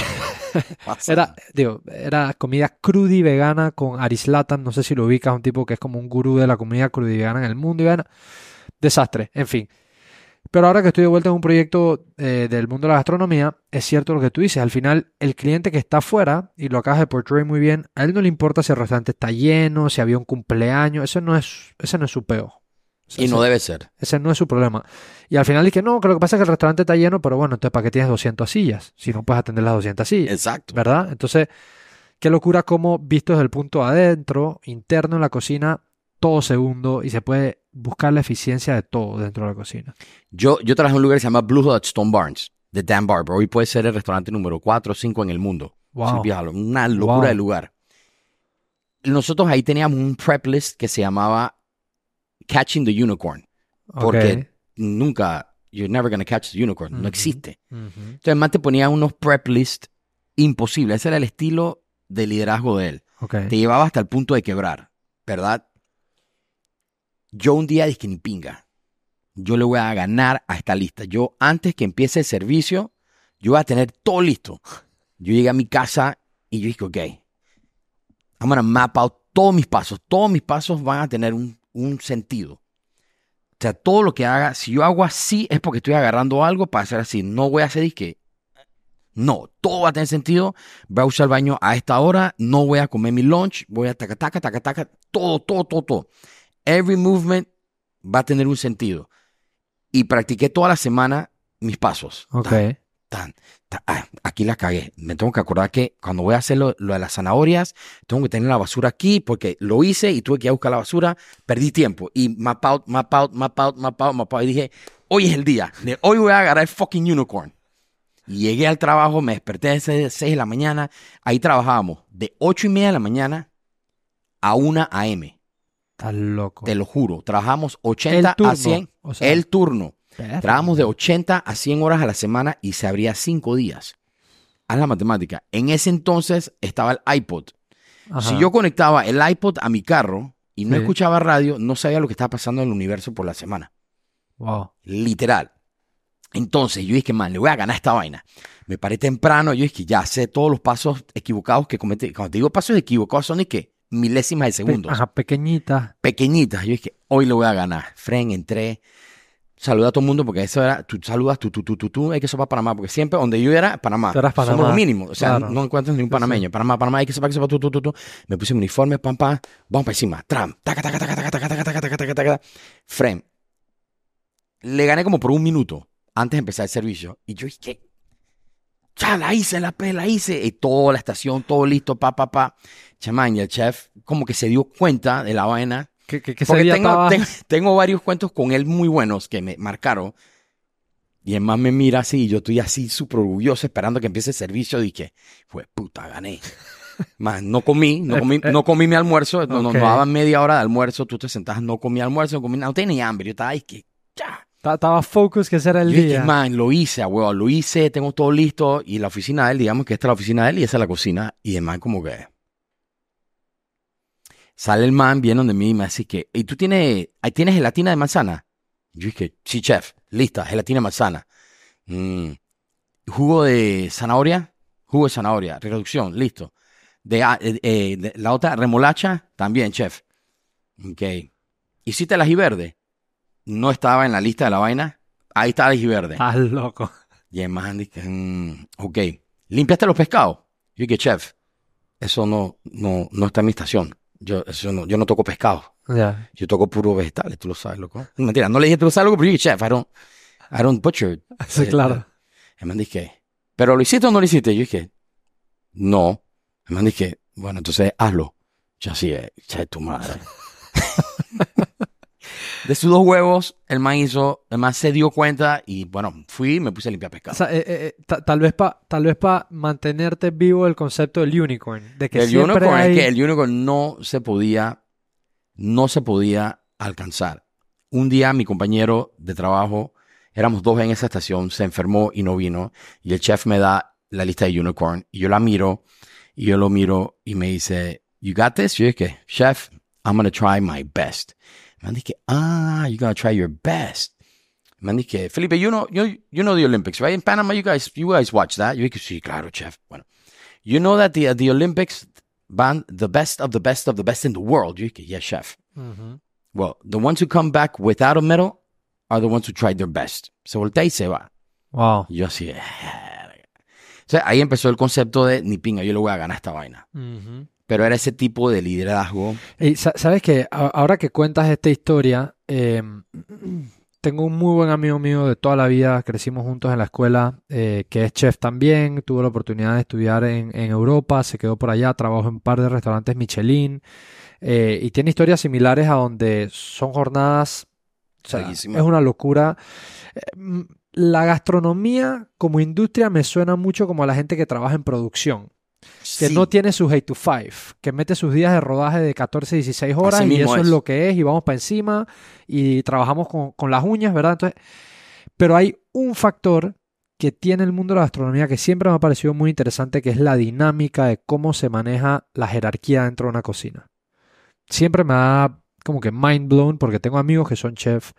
Pasa. Era comida cruda y vegana con Aris Latan, no sé si lo ubicas, un tipo que es como un gurú de la comida cruda y vegana en el mundo y vegana. Desastre, en fin. Pero ahora que estoy de vuelta en un proyecto del mundo de la gastronomía, es cierto lo que tú dices. Al final, el cliente que está afuera, y lo acabas de portray muy bien, a él no le importa si el restaurante está lleno, si había un cumpleaños, ese no es su peo. O sea, Y no debe ser. Ese no es su problema. Y al final dije, no, que lo que pasa es que el restaurante está lleno, pero bueno, entonces ¿para qué tienes 200 sillas? Si no puedes atender las 200 sillas. Exacto. ¿Verdad? Entonces, qué locura cómo, visto desde el punto adentro, interno en la cocina, todo segundo y se puede buscar la eficiencia de todo dentro de la cocina. Yo trabajé en un lugar que se llama Blue Hut Stone Barns, de Dan Barber. Hoy puede ser el restaurante número 4 o 5 en el mundo. Wow. Sí, una locura de lugar. Nosotros ahí teníamos un prep list que se llamaba Catching the Unicorn. Porque nunca, you're never going to catch the unicorn. No existe. Entonces, además te ponía unos prep list imposibles. Ese era el estilo de liderazgo de él. Te llevaba hasta el punto de quebrar, ¿verdad? Yo un día dije, ni pinga. Yo le voy a ganar a esta lista. Yo, antes que empiece el servicio, yo voy a tener todo listo. Yo llegué a mi casa y yo dije, ok, I'm going to map out todos mis pasos. Todos mis pasos van a tener un sentido. O sea, todo lo que haga, si yo hago así, es porque estoy agarrando algo para hacer así. No voy a hacer disque. No, todo va a tener sentido. Voy a usar el baño a esta hora. No voy a comer mi lunch. Voy a taca, taca, taca, taca. Todo. Every movement va a tener un sentido. Y practiqué toda la semana mis pasos. Aquí la cagué. Me tengo que acordar que cuando voy a hacer lo de las zanahorias, tengo que tener la basura aquí porque lo hice y tuve que ir a buscar la basura. Perdí tiempo. Y map out. Y dije, hoy es el día. Hoy voy a agarrar el fucking unicorn. Y llegué al trabajo, me desperté a las 6 de la mañana. Ahí trabajábamos de 8:30 de la mañana a 1 a.m. Estás loco. Te lo juro. Trabajamos 80 a 100. O sea, el turno. Trabajamos de 80 a 100 horas a la semana y se abría 5 días. Haz la matemática. En ese entonces estaba el iPod. Ajá. Si yo conectaba el iPod a mi carro y no Sí. escuchaba radio, no sabía lo que estaba pasando en el universo por la semana. Wow. Literal. Entonces yo dije, man, le voy a ganar esta vaina. Me paré temprano, yo dije, ya sé todos los pasos equivocados que cometí. Cuando te digo pasos equivocados son de que milésimas de segundos. Ajá, pequeñita. Pequeñitas. Yo dije, hoy le voy a ganar. Fren, entré. Saludé a todo el mundo porque eso era, tú saludas, tú, hay que sopar Panamá. Porque siempre donde yo era, Panamá. Tú eras Panamá. Somos lo mínimo. O sea, Claro. no encuentras ni un Sí, panameño. sí. Panamá, hay que sopar, tú. Me puse mi uniforme, pam, vamos para encima. Tram, taca. Fren. Le gané como por 1 minuto antes de empezar el servicio. Y yo dije, ya la hice. Y toda la estación, todo listo, Chamán, y el chef como que se dio cuenta de la vaina. ¿Qué Porque sería tengo varios cuentos con él muy buenos que me marcaron. Y el man me mira así y yo estoy así súper orgulloso esperando que empiece el servicio. Dije, pues puta, gané. Man, no comí mi almuerzo. No daban media hora de almuerzo. Tú te sentas, no comí almuerzo, no tenía hambre. Yo estaba ahí que ya. Estaba focus que ese era el Yo día. dije, man, lo hice, huevo, lo hice, tengo todo listo. Y la oficina de él, digamos que esta es la oficina de él y esa es la cocina. Y el man como que... Sale el man, viene donde mí y me dice que, ¿y tú tienes gelatina de manzana? Yo dije, sí, chef, lista, gelatina de manzana. Jugo de zanahoria, reducción, listo. De la otra, remolacha, también, chef. Ok. ¿Hiciste el ají verde? No estaba en la lista de la vaina. Ahí está el ají verde. Estás loco. Y el man dice, ok. ¿Limpiaste los pescados? Yo dije, chef, eso no está en mi estación. Yo no toco pescado. Yeah. Yo toco puro vegetales, tú lo sabes, loco. Mentira, no le dije tú lo sabes, loco, pero yo dije, chef, I don't butcher. Sí, claro. El man dije, ¿pero lo hiciste o no lo hiciste? Yo dije, no. El man dije, bueno, entonces hazlo. Yo así, che, tu madre. De sus 2 huevos, el man se dio cuenta y bueno, fui y me puse a limpiar pescado. O sea, tal vez para mantenerte vivo el concepto del unicorn. De que El siempre unicorn hay... es que el unicorn no se podía alcanzar. Un día mi compañero de trabajo, éramos 2 en esa estación, se enfermó y no vino. Y el chef me da la lista de unicorn y yo la miro y yo lo miro y me dice, you got this? Yo dije, chef, I'm going to try my best. Man dije, you're going to try your best. Man dije, Felipe, you know the Olympics, right? In Panama, you guys watch that. Yo dije, sí, claro, chef. Bueno, you know that the Olympics van the best of the best of the best in the world. Yo dije, yes, chef. Uh-huh. Well, the ones who come back without a medal are the ones who tried their best. Se voltea y se va. Wow. Y yo así, o sea, ahí empezó el concepto de, ni pinga, yo le voy a ganar esta vaina. Uh-huh. Pero era ese tipo de liderazgo. Y sabes que ahora que cuentas esta historia, tengo un muy buen amigo mío de toda la vida, crecimos juntos en la escuela, que es chef también, tuvo la oportunidad de estudiar en Europa, se quedó por allá, trabajó en un par de restaurantes Michelin, y tiene historias similares a donde son jornadas, o sea, es una locura. La gastronomía como industria me suena mucho como a la gente que trabaja en producción. Que Sí. no tiene sus 8 to 5, que mete sus días de rodaje de 14, 16 horas Así y mismo eso es es. lo que es y vamos para encima y trabajamos con las uñas, ¿verdad? Entonces, pero hay un factor que tiene el mundo de la gastronomía que siempre me ha parecido muy interesante, que es la dinámica de cómo se maneja la jerarquía dentro de una cocina. Siempre me da como que mind blown porque tengo amigos que son chefs.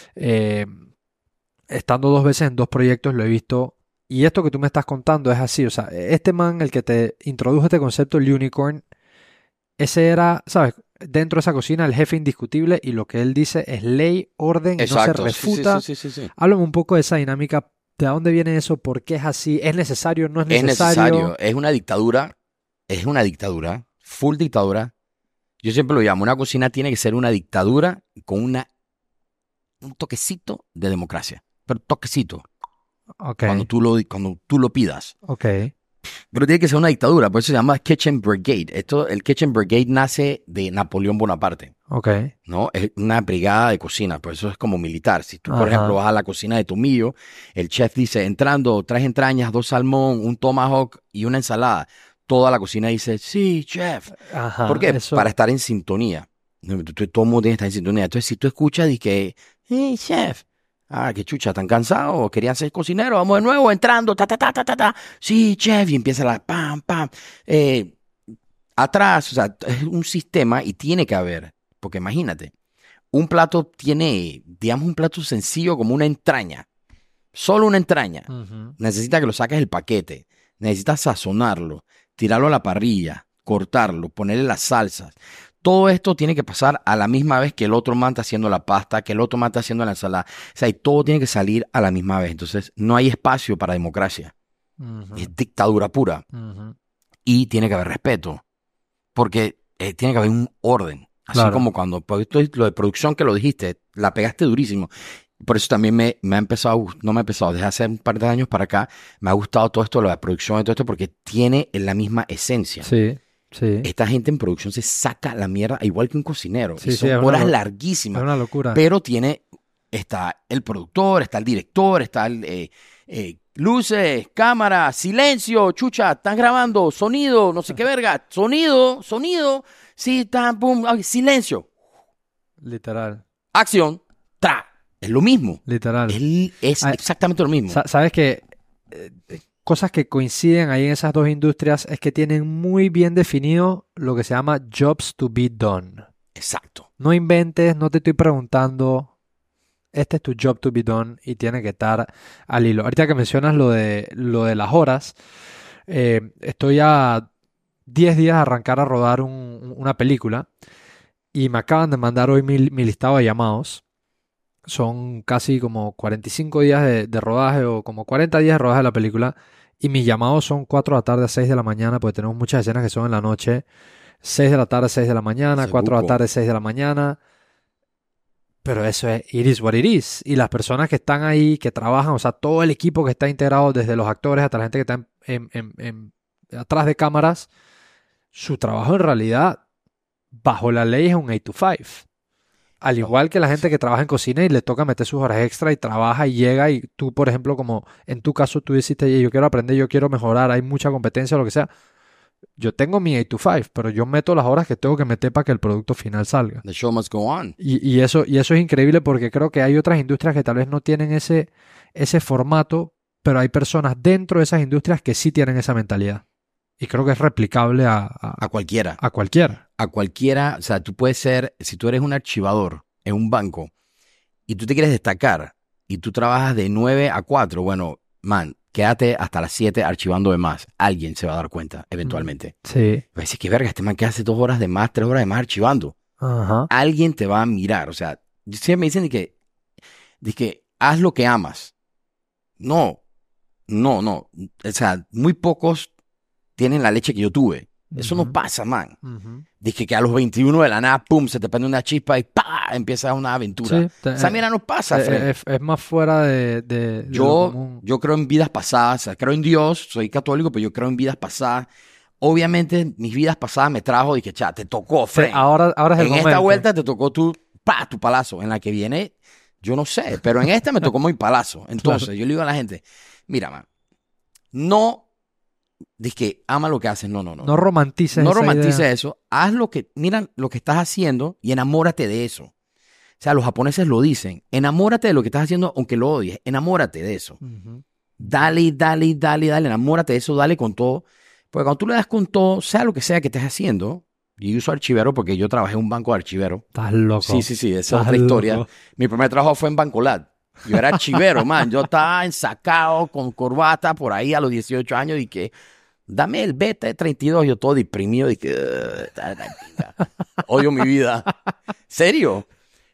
Estando 2 veces en 2 proyectos lo he visto. Y esto que tú me estás contando es así, o sea, este man, el que te introdujo este concepto, el unicorn, ese era, ¿sabes? Dentro de esa cocina, el jefe indiscutible y lo que él dice es ley, orden, Exacto. no se refuta. Sí. Háblame un poco de esa dinámica, ¿de dónde viene eso? ¿Por qué es así? ¿Es necesario? ¿No es Es necesario? necesario. Es una dictadura, full dictadura. Yo siempre lo llamo, una cocina tiene que ser una dictadura con un toquecito de democracia. Pero toquecito. Okay. Cuando tú lo pidas. Ok. Pero tiene que ser una dictadura, por eso se llama Kitchen Brigade. El Kitchen Brigade nace de Napoleón Bonaparte, Ok. ¿no? Es una brigada de cocina, por eso es como militar. Si tú, por Ajá. ejemplo, vas a la cocina de Tomillo, el chef dice, entrando, 3 entrañas, 2 salmón, un tomahawk y una ensalada. Toda la cocina dice, sí, chef. Ajá. ¿Por qué? Eso... Para estar en sintonía. Todo el mundo tiene que estar en sintonía. Entonces, si tú escuchas y que, hey, chef, Ah, qué chucha, ¿están cansados? ¿Querían ser cocineros? Vamos de nuevo, entrando, ta, ta, ta, ta, ta, ta. Sí, chef, y empieza la pam, pam. Atrás, o sea, es un sistema y tiene que haber, porque imagínate, un plato tiene, digamos, un plato sencillo como una entraña, solo una entraña. Necesita que lo saques del paquete, necesitas sazonarlo, tirarlo a la parrilla, cortarlo, ponerle las salsas. Todo esto tiene que pasar a la misma vez que el otro man está haciendo la pasta, que el otro man está haciendo la ensalada. O sea, y todo tiene que salir a la misma vez. Entonces, no hay espacio para democracia. Es dictadura pura. Y tiene que haber respeto. Porque tiene que haber un orden. Así como cuando, pues, lo de producción que lo dijiste, la pegaste durísimo. Por eso también me ha empezado, no me ha empezado, desde hace un par de años para acá, me ha gustado todo esto, lo de la producción y todo esto, porque tiene la misma esencia. Sí. Sí. Esta gente en producción se saca la mierda igual que un cocinero. Sí, y son horas larguísimas. Es una locura. Pero está el productor, está el director, está el luces, cámara, silencio, chucha, están grabando, sonido, no sé qué verga, sonido, sí, están, pum, silencio. Literal. Acción, tra. Es lo mismo. Literal. Es exactamente lo mismo. Sabes que cosas que coinciden ahí en esas dos industrias es que tienen muy bien definido lo que se llama jobs to be done. Exacto. No inventes, no te estoy preguntando. Este es tu job to be done y tiene que estar al hilo. Ahorita que mencionas lo de las horas, estoy a 10 días de arrancar a rodar una película y me acaban de mandar hoy mi listado de llamados. Son casi como 45 días de rodaje o como 40 días de rodaje de la película. Y mis llamados son 4 de la tarde a 6 de la mañana, porque tenemos muchas escenas que son en la noche. 6 de la tarde a 6 de la mañana, 4 de la tarde a 6 de la mañana. Pero eso es it is what it is. Y las personas que están ahí, que trabajan, o sea, todo el equipo que está integrado, desde los actores hasta la gente que está atrás de cámaras, su trabajo en realidad, bajo la ley, es un 8 to 5. Al igual que la gente que trabaja en cocina y le toca meter sus horas extra y trabaja y llega y tú, por ejemplo, como en tu caso tú dijiste, yo quiero aprender, yo quiero mejorar, hay mucha competencia, lo que sea. Yo tengo mi 8 to 5, pero yo meto las horas que tengo que meter para que el producto final salga. The show must go on. Y eso es increíble porque creo que hay otras industrias que tal vez no tienen ese formato, pero hay personas dentro de esas industrias que sí tienen esa mentalidad. Y creo que es replicable a cualquiera. A cualquiera. A cualquiera. O sea, tú puedes ser, si tú eres un archivador en un banco y tú te quieres destacar y tú trabajas de 9 a 4, bueno, man, quédate hasta las 7 archivando de más. Alguien se va a dar cuenta eventualmente. Sí. Va a decir, qué verga, este man que hace 2 horas de más, 3 horas de más archivando. Ajá. Alguien te va a mirar. O sea, siempre me dicen de que haz lo que amas. No. O sea, muy pocos tienen la leche que yo tuve. Eso no pasa, man. Dije que a los 21 de la nada, pum, se te prende una chispa y ¡pa! Empieza una aventura. Sí, esa mira no pasa, Fred. Es más fuera de yo creo en vidas pasadas. O sea, creo en Dios, soy católico, pero yo creo en vidas pasadas. Obviamente, mis vidas pasadas me trajo y que, te tocó, Fred. Sí, ahora es el momento. En esta vuelta te tocó tu palazo. En la que viene, yo no sé, pero en esta me tocó mi palazo. Entonces, claro. Yo le digo a la gente, mira, man, no dices que ama lo que haces. No. No romantices eso. Haz mira lo que estás haciendo y enamórate de eso. O sea, los japoneses lo dicen. Enamórate de lo que estás haciendo aunque lo odies. Enamórate de eso. Dale, enamórate de eso, dale con todo. Porque cuando tú le das con todo, sea lo que sea que estés haciendo, y yo uso archivero porque yo trabajé en un banco de archivero. Estás loco. Sí, esa es otra historia. Mi primer trabajo fue en Bancolat. Yo era archivero, man. Yo estaba ensacado con corbata por ahí a los 18 años y que dame el BT32. Yo todo deprimido y que odio mi vida. ¿Serio?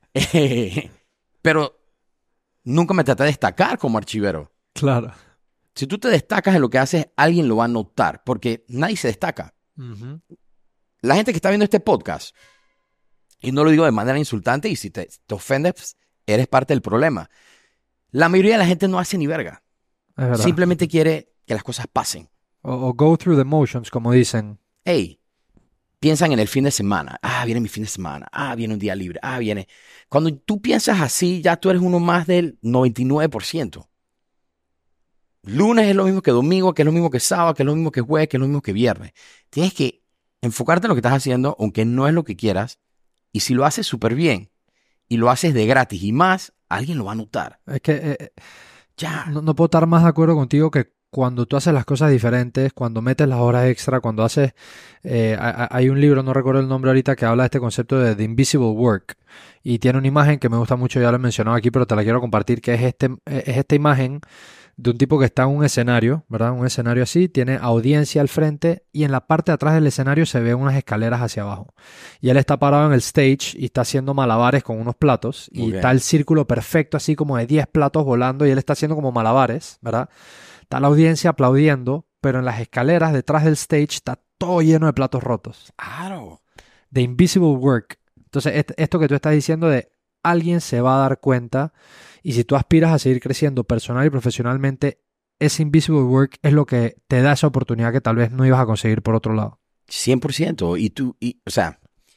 Pero nunca me traté de destacar como archivero. Claro. Si tú te destacas en lo que haces, alguien lo va a notar porque nadie se destaca. La gente que está viendo este podcast, y no lo digo de manera insultante, y si te ofendes, eres parte del problema. La mayoría de la gente no hace ni verga. Simplemente quiere que las cosas pasen. O go through the motions, como dicen. Hey, piensan en el fin de semana. Viene mi fin de semana. Viene un día libre. Viene. Cuando tú piensas así, ya tú eres uno más del 99%. Lunes es lo mismo que domingo, que es lo mismo que sábado, que es lo mismo que jueves, que es lo mismo que viernes. Tienes que enfocarte en lo que estás haciendo, aunque no es lo que quieras. Y si lo haces súper bien y lo haces de gratis y más, alguien lo va a notar. Es que Ya. no puedo estar más de acuerdo contigo que cuando tú haces las cosas diferentes, cuando metes las horas extra, cuando haces... hay un libro, no recuerdo el nombre ahorita, que habla de este concepto de The Invisible Work. Y tiene una imagen que me gusta mucho, ya lo he mencionado aquí, pero te la quiero compartir, que es esta imagen de un tipo que está en un escenario, ¿verdad? Un escenario así, tiene audiencia al frente y en la parte de atrás del escenario se ven unas escaleras hacia abajo. Y él está parado en el stage y está haciendo malabares con unos platos y está el círculo perfecto, así como de 10 platos volando y él está haciendo como malabares, ¿verdad? Está la audiencia aplaudiendo, pero en las escaleras detrás del stage está todo lleno de platos rotos. Claro. The Invisible Work. Entonces, esto que tú estás diciendo de alguien se va a dar cuenta y si tú aspiras a seguir creciendo personal y profesionalmente, ese Invisible Work es lo que te da esa oportunidad que tal vez no ibas a conseguir por otro lado. 100%. O sea,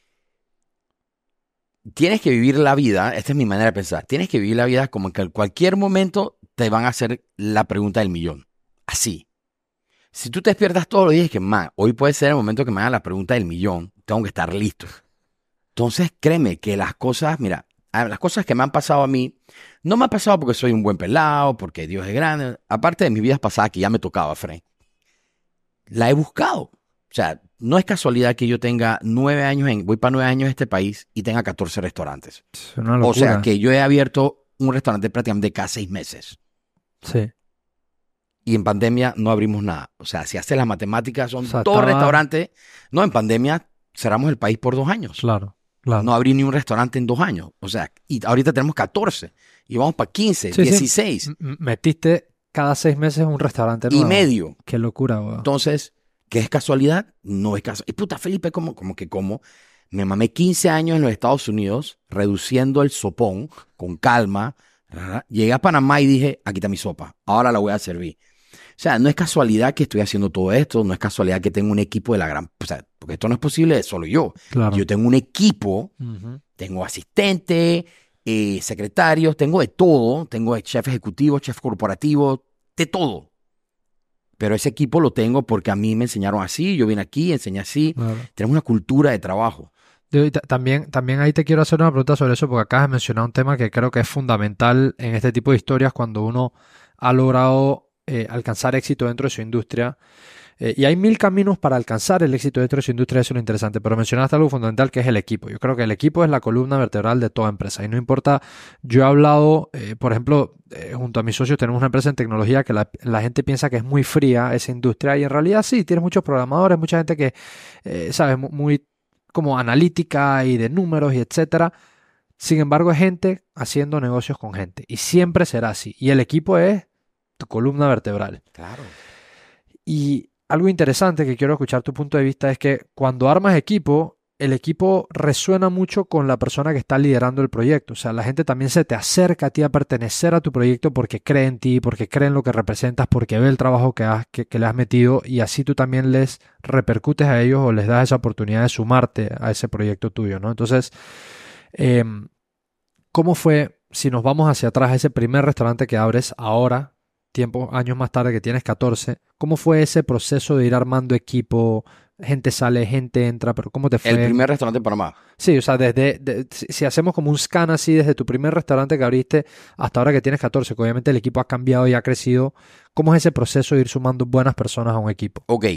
tienes que vivir la vida, esta es mi manera de pensar, tienes que vivir la vida como que en cualquier momento te van a hacer la pregunta del millón. Así. Si tú te despiertas todos los días y que, man, hoy puede ser el momento que me hagan la pregunta del millón, tengo que estar listo. Entonces, créeme que las cosas, mira, las cosas que me han pasado a mí, no me ha pasado porque soy un buen pelado, porque Dios es grande, aparte de mis vidas pasadas que ya me tocaba, Frank, la he buscado. O sea, no es casualidad que yo tenga 9 años, voy para 9 años en este país y tenga 14 restaurantes. Es una locura. O sea, que yo he abierto un restaurante prácticamente cada 6 meses. Sí. Y en pandemia no abrimos nada. O sea, si haces las matemáticas, son O sea, 2 restaurantes. No, en pandemia cerramos el país por 2 años. Claro, claro. No abrí ni un restaurante en 2 años. O sea, y ahorita tenemos 14. Y vamos para 15, Sí, 16. sí. Metiste cada 6 meses un restaurante nuevo. Y medio. Qué locura, weón. Entonces, ¿qué es casualidad? No es casualidad. Y puta, Felipe, como me mamé 15 años en los Estados Unidos, reduciendo el sopón, con calma. Llegué a Panamá y dije, aquí está mi sopa, ahora la voy a servir. O sea, no es casualidad que estoy haciendo todo esto, no es casualidad que tengo un equipo de la gran... O sea, porque esto no es posible solo yo. Claro. Yo tengo un equipo, tengo asistentes, secretarios, tengo de todo. Tengo chef ejecutivo, chef corporativo, de todo. Pero ese equipo lo tengo porque a mí me enseñaron así, yo vine aquí, enseñé así. Claro. Tenemos una cultura de trabajo. También ahí te quiero hacer una pregunta sobre eso, porque acabas de mencionar un tema que creo que es fundamental en este tipo de historias cuando uno ha logrado alcanzar éxito dentro de su industria. Y hay 1000 caminos para alcanzar el éxito dentro de su industria, eso es lo interesante, pero mencionaste algo fundamental que es el equipo. Yo creo que el equipo es la columna vertebral de toda empresa y no importa, yo he hablado, por ejemplo, junto a mis socios tenemos una empresa en tecnología que la gente piensa que es muy fría esa industria y en realidad sí, tienes muchos programadores, mucha gente que, sabes, muy como analítica y de números y etcétera. Sin embargo, es gente haciendo negocios con gente y siempre será así. Y el equipo es tu columna vertebral. Claro. Y algo interesante que quiero escuchar tu punto de vista es que cuando armas equipo, el equipo resuena mucho con la persona que está liderando el proyecto. O sea, la gente también se te acerca a ti a pertenecer a tu proyecto porque cree en ti, porque cree en lo que representas, porque ve el trabajo que le has metido y así tú también les repercutes a ellos o les das esa oportunidad de sumarte a ese proyecto tuyo, ¿no? Entonces, ¿cómo fue, si nos vamos hacia atrás, ese primer restaurante que abres ahora, años más tarde que tienes 14, cómo fue ese proceso de ir armando equipo? Gente sale, gente entra, pero ¿cómo te fue? El primer restaurante en Panamá. Sí, o sea, si hacemos como un scan así desde tu primer restaurante que abriste hasta ahora que tienes 14, que obviamente el equipo ha cambiado y ha crecido, ¿cómo es ese proceso de ir sumando buenas personas a un equipo? Ok.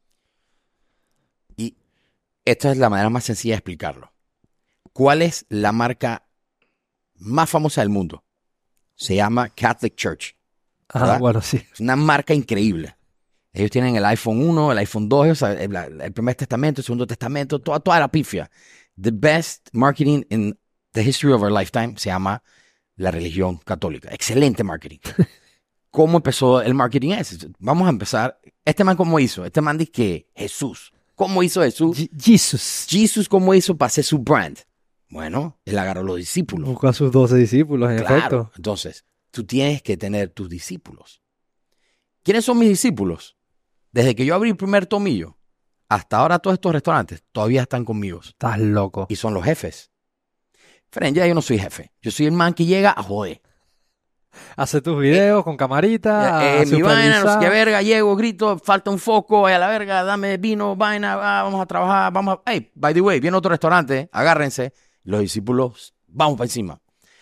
Y esta es la manera más sencilla de explicarlo. ¿Cuál es la marca más famosa del mundo? Se llama Catholic Church. Ah, bueno, sí. Es una marca increíble. Ellos tienen el iPhone 1, el iPhone 2, o sea, el primer testamento, el segundo testamento, toda la pifia. The best marketing in the history of our lifetime se llama la religión católica. Excelente marketing. ¿Cómo empezó el marketing ese? Vamos a empezar. ¿Este man cómo hizo? Este man dice que Jesús. ¿Cómo hizo Jesús? Jesús, ¿cómo hizo para hacer su brand? Bueno, él agarró los discípulos. Buscó a sus 12 discípulos, en efecto. Entonces, tú tienes que tener tus discípulos. ¿Quiénes son mis discípulos? Desde que yo abrí el primer tomillo hasta ahora todos estos restaurantes todavía están conmigo. Estás loco. Y son los jefes. Fren, ya yo no soy jefe. Yo soy el man que llega a joder. Hace tus videos con camarita. Mi vaina, no sé qué verga, llego, grito, falta un foco, a la verga, dame vino, vaina, vamos a trabajar, Hey, by the way, viene otro restaurante, agárrense. Los discípulos, vamos para encima.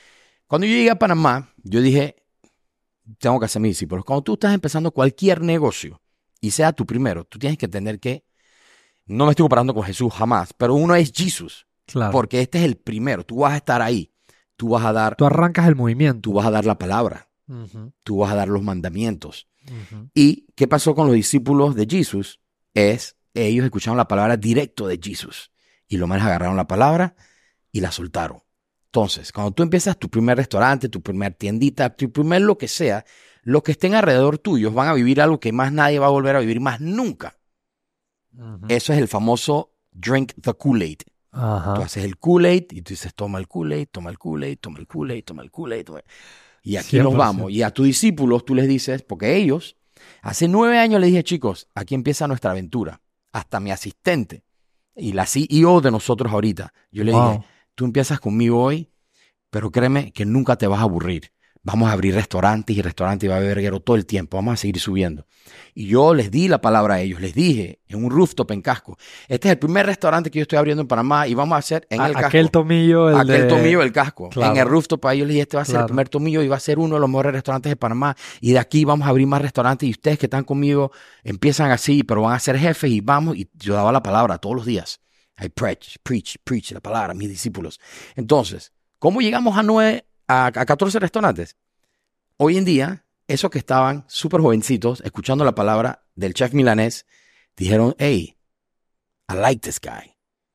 Cuando yo llegué a Panamá, yo dije, tengo que hacer mis discípulos. Cuando tú estás empezando cualquier negocio y sea tu primero, tú tienes que entender que no me estoy comparando con Jesús jamás, pero uno es Jesús. Claro. Porque este es el primero. Tú vas a estar ahí. Tú vas a dar. Tú arrancas el movimiento. Tú vas a dar la palabra. Uh-huh. Tú vas a dar los mandamientos. Uh-huh. ¿Y qué pasó con los discípulos de Jesús? Ellos escucharon la palabra directo de Jesús. Y los manes agarraron la palabra y la soltaron. Entonces, cuando tú empiezas tu primer restaurante, tu primer tiendita, tu primer lo que sea, los que estén alrededor tuyos van a vivir algo que más nadie va a volver a vivir más nunca. Uh-huh. Eso es el famoso drink the Kool-Aid. Uh-huh. Tú haces el Kool-Aid y tú dices, toma el Kool-Aid, toma el Kool-Aid, toma el Kool-Aid, toma el Kool-Aid. Y aquí 100%. nos vamos. Y a tus discípulos tú les dices, porque ellos, hace 9 años les dije, chicos, aquí empieza nuestra aventura. Hasta mi asistente y la CEO de nosotros ahorita. Yo le dije, tú empiezas conmigo hoy, pero créeme que nunca te vas a aburrir. Vamos a abrir restaurantes y va a haber verguero todo el tiempo. Vamos a seguir subiendo. Y yo les di la palabra a ellos. Les dije en un rooftop en Casco. Este es el primer restaurante que yo estoy abriendo en Panamá y vamos a hacer en el Casco. Aquel tomillo. Tomillo del Casco. Claro. En el rooftop a ellos les dije, este va a ser claro. el primer tomillo y va a ser uno de los mejores restaurantes de Panamá. Y de aquí vamos a abrir más restaurantes y ustedes que están conmigo empiezan así, pero van a ser jefes y vamos. Y yo daba la palabra todos los días. I preach la palabra a mis discípulos. Entonces, ¿cómo llegamos a 14 restaurantes? Hoy en día, esos que estaban súper jovencitos, escuchando la palabra del chef milanés, dijeron, hey, I like this guy.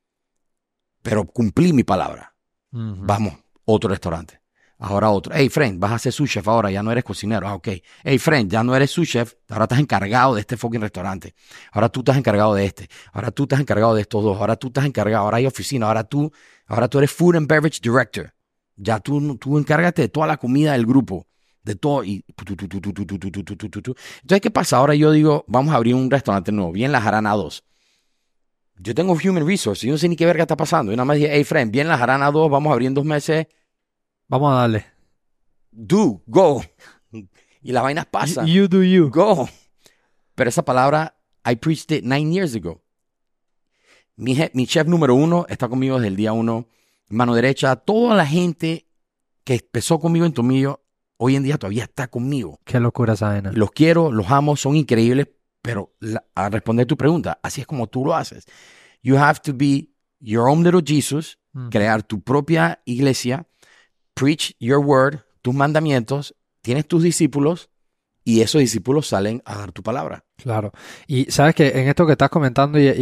Pero cumplí mi palabra. Uh-huh. Vamos, otro restaurante. Ahora otro. Hey, friend, vas a ser su chef ahora, ya no eres cocinero. Ah, ok. Hey, friend, ya no eres su chef, ahora estás encargado de este fucking restaurante. Ahora tú estás encargado de este. Ahora tú estás encargado de estos dos. Ahora tú estás encargado, ahora hay oficina. Ahora tú eres Food and Beverage Director. Ya tú encárgate de toda la comida del grupo. De todo. Y entonces, ¿qué pasa? Ahora yo digo, vamos a abrir un restaurante nuevo, bien la Jarana 2. Yo tengo Human Resources, yo no sé ni qué verga está pasando. Y nada más dije, hey, friend, bien la Jarana 2, vamos a abrir en 2 meses. Vamos a darle. Go. Y las vainas pasan. You do you. Go. Pero esa palabra, I preached it 9 years ago. Mi chef número 1 está conmigo desde el día 1. Mano derecha, toda la gente que empezó conmigo en Tomillo, hoy en día todavía está conmigo. Qué locura esa vaina. Los quiero, los amo, son increíbles, pero a responder tu pregunta, así es como tú lo haces. You have to be your own little Jesus, crear tu propia iglesia, preach your word, tus mandamientos, tienes tus discípulos y esos discípulos salen a dar tu palabra. Claro. Y sabes que en esto que estás comentando y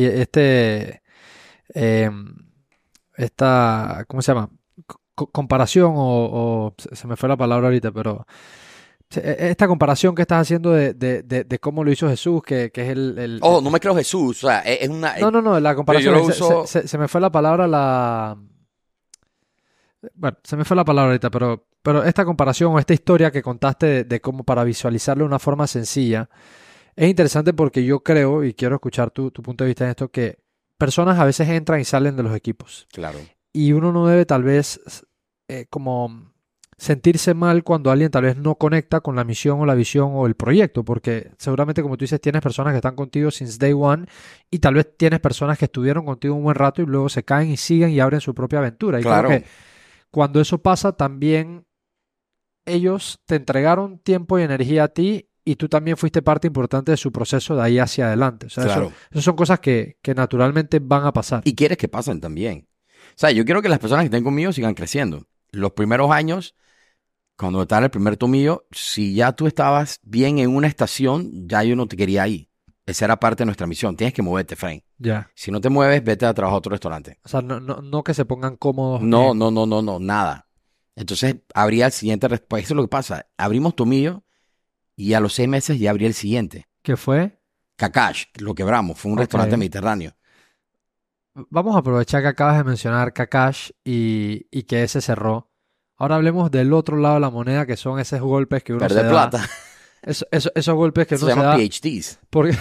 esta, ¿cómo se llama? Comparación o se me fue la palabra ahorita, pero esta comparación que estás haciendo de cómo lo hizo Jesús, que es el... Oh, no me creo Jesús, o sea, es una... No, la comparación, yo lo uso... se me fue la palabra, Bueno, se me fue la palabra ahorita, pero esta comparación o esta historia que contaste de cómo para visualizarlo de una forma sencilla, es interesante porque yo creo, y quiero escuchar tu punto de vista en esto, que personas a veces entran y salen de los equipos. Claro. Y uno no debe tal vez como sentirse mal cuando alguien tal vez no conecta con la misión o la visión o el proyecto, porque seguramente, como tú dices, tienes personas que están contigo since day one y tal vez tienes personas que estuvieron contigo un buen rato y luego se caen y siguen y abren su propia aventura. Y claro. Creo que cuando eso pasa, también ellos te entregaron tiempo y energía a ti y tú también fuiste parte importante de su proceso de ahí hacia adelante. O sea, claro. eso son cosas que naturalmente van a pasar. Y quieres que pasen también. O sea, yo quiero que las personas que estén conmigo sigan creciendo. Los primeros años, cuando estaba en el primer tomillo, si ya tú estabas bien en una estación, ya yo no te quería ahí. Esa era parte de nuestra misión. Tienes que moverte, Frank. Ya. Si no te mueves, vete a trabajar a otro restaurante. O sea, no que se pongan cómodos. No, nada. Entonces, abría el siguiente. Pues eso es lo que pasa. Abrimos Tomillo y a los 6 meses ya abrí el siguiente. ¿Qué fue? Kakash, lo quebramos. Fue un restaurante mediterráneo. Vamos a aprovechar que acabas de mencionar Kakash y que ese cerró. Ahora hablemos del otro lado de la moneda, que son esos golpes que uno se da. Perder plata. Esos golpes que Eso uno se llama da. PhDs. Porque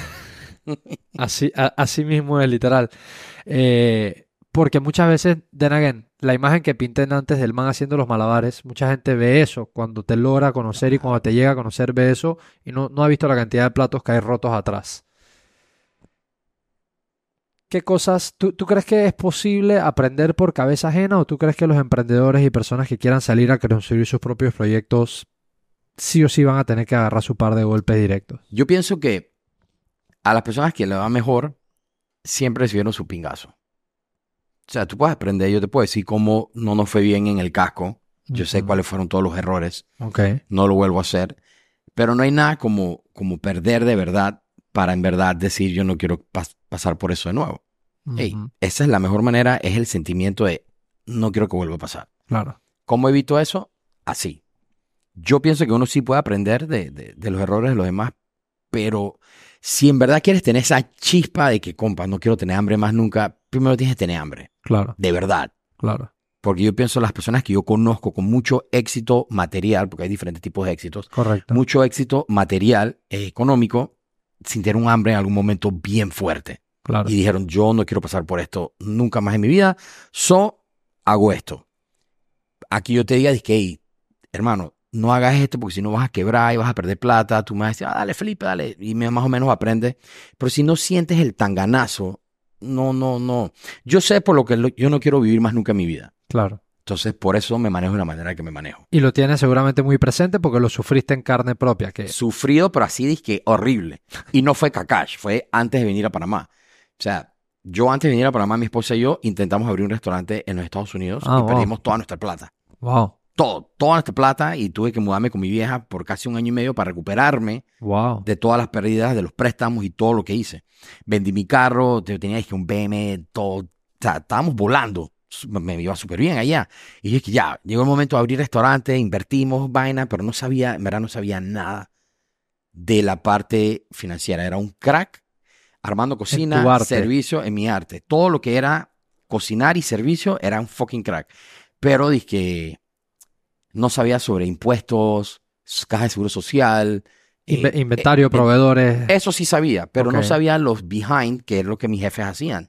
así mismo es literal. Porque muchas veces, then again, la imagen que pinten antes del man haciendo los malabares, mucha gente ve eso. Cuando te logra conocer y cuando te llega a conocer ve eso y no ha visto la cantidad de platos que hay rotos atrás. ¿qué cosas, tú crees que es posible aprender por cabeza ajena o tú crees que los emprendedores y personas que quieran salir a construir sus propios proyectos sí o sí van a tener que agarrar su par de golpes directos? Yo pienso que a las personas que le va mejor siempre recibieron su pingazo. O sea, tú puedes aprender, yo te puedo decir cómo no nos fue bien en el casco. Yo sé cuáles fueron todos los errores. Okay. No lo vuelvo a hacer. Pero no hay nada como perder de verdad para en verdad decir yo no quiero pasar por eso de nuevo. Hey, esa es la mejor manera, es el sentimiento de no quiero que vuelva a pasar. Claro. ¿Cómo evito eso? Así. Yo pienso que uno sí puede aprender de los errores de los demás, pero si en verdad quieres tener esa chispa de que, compa, no quiero tener hambre más nunca, primero tienes que tener hambre. Claro. De verdad. Claro. Porque yo pienso las personas que yo conozco con mucho éxito material, porque hay diferentes tipos de éxitos. Correcto. Mucho éxito material, económico, sintieron un hambre en algún momento bien fuerte. Claro. Y dijeron, yo no quiero pasar por esto nunca más en mi vida, hago esto. Aquí yo te diga, que, hey, hermano, no hagas esto porque si no vas a quebrar y vas a perder plata. Tú me vas a decir, dale, Felipe, dale. Y más o menos aprendes. Pero si no sientes el tanganazo, no. Yo sé por lo que yo no quiero vivir más nunca en mi vida. Claro. Entonces, por eso me manejo de la manera que me manejo. Y lo tienes seguramente muy presente porque lo sufriste en carne propia. Sufrido, pero así que horrible. Y no fue cacash, fue antes de venir a Panamá. O sea, yo antes de venir a Panamá, mi esposa y yo intentamos abrir un restaurante en los Estados Unidos y perdimos toda nuestra plata. Wow. Toda nuestra plata, y tuve que mudarme con mi vieja por casi 1 año y medio para recuperarme de todas las pérdidas, de los préstamos y todo lo que hice. Vendí mi carro, tenía un BM, todo. O sea, estábamos volando. Me iba súper bien allá. Y dije que ya, llegó el momento de abrir restaurante, invertimos, vaina, pero no sabía, en verdad no sabía nada de la parte financiera. Era un crack armando cocina, servicio en mi arte. Todo lo que era cocinar y servicio era un fucking crack. Pero dije que no sabía sobre impuestos, caja de seguro social. Inventario, proveedores. Eso sí sabía, pero no sabía los behind, que es lo que mis jefes hacían.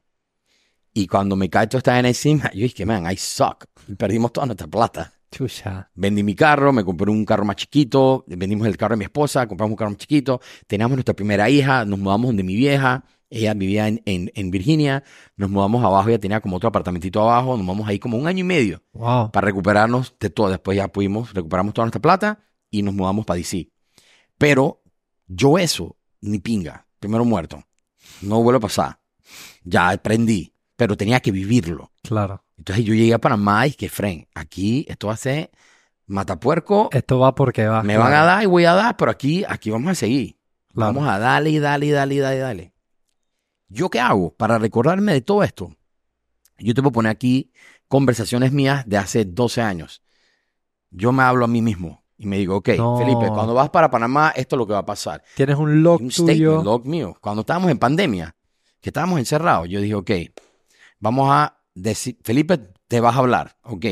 Y cuando me cae toda esta vaina encima, yo dije, man, I suck. Y perdimos toda nuestra plata. Chucha. Vendí mi carro, me compré un carro más chiquito, vendimos el carro de mi esposa, compramos un carro más chiquito, teníamos nuestra primera hija, nos mudamos donde mi vieja, ella vivía en Virginia, nos mudamos abajo, ella tenía como otro apartamentito abajo, nos mudamos ahí como 1 año y medio para recuperarnos de todo. Después ya recuperamos toda nuestra plata y nos mudamos para DC. Pero yo eso, ni pinga, primero muerto, no vuelve a pasar, ya aprendí. Pero tenía que vivirlo. Claro. Entonces yo llegué a Panamá y que, Fren, aquí esto va a ser matapuerco. Esto va porque va. Me van a dar y voy a dar, pero aquí vamos a seguir. Claro. Vamos a darle y dale. ¿Yo qué hago para recordarme de todo esto? Yo te voy a poner aquí conversaciones mías de hace 12 años. Yo me hablo a mí mismo y me digo, ok, Felipe, cuando vas para Panamá, esto es lo que va a pasar. Tienes un log tuyo. Un log mío. Cuando estábamos en pandemia, que estábamos encerrados, yo dije, ok, vamos a decir, Felipe, te vas a hablar, ok.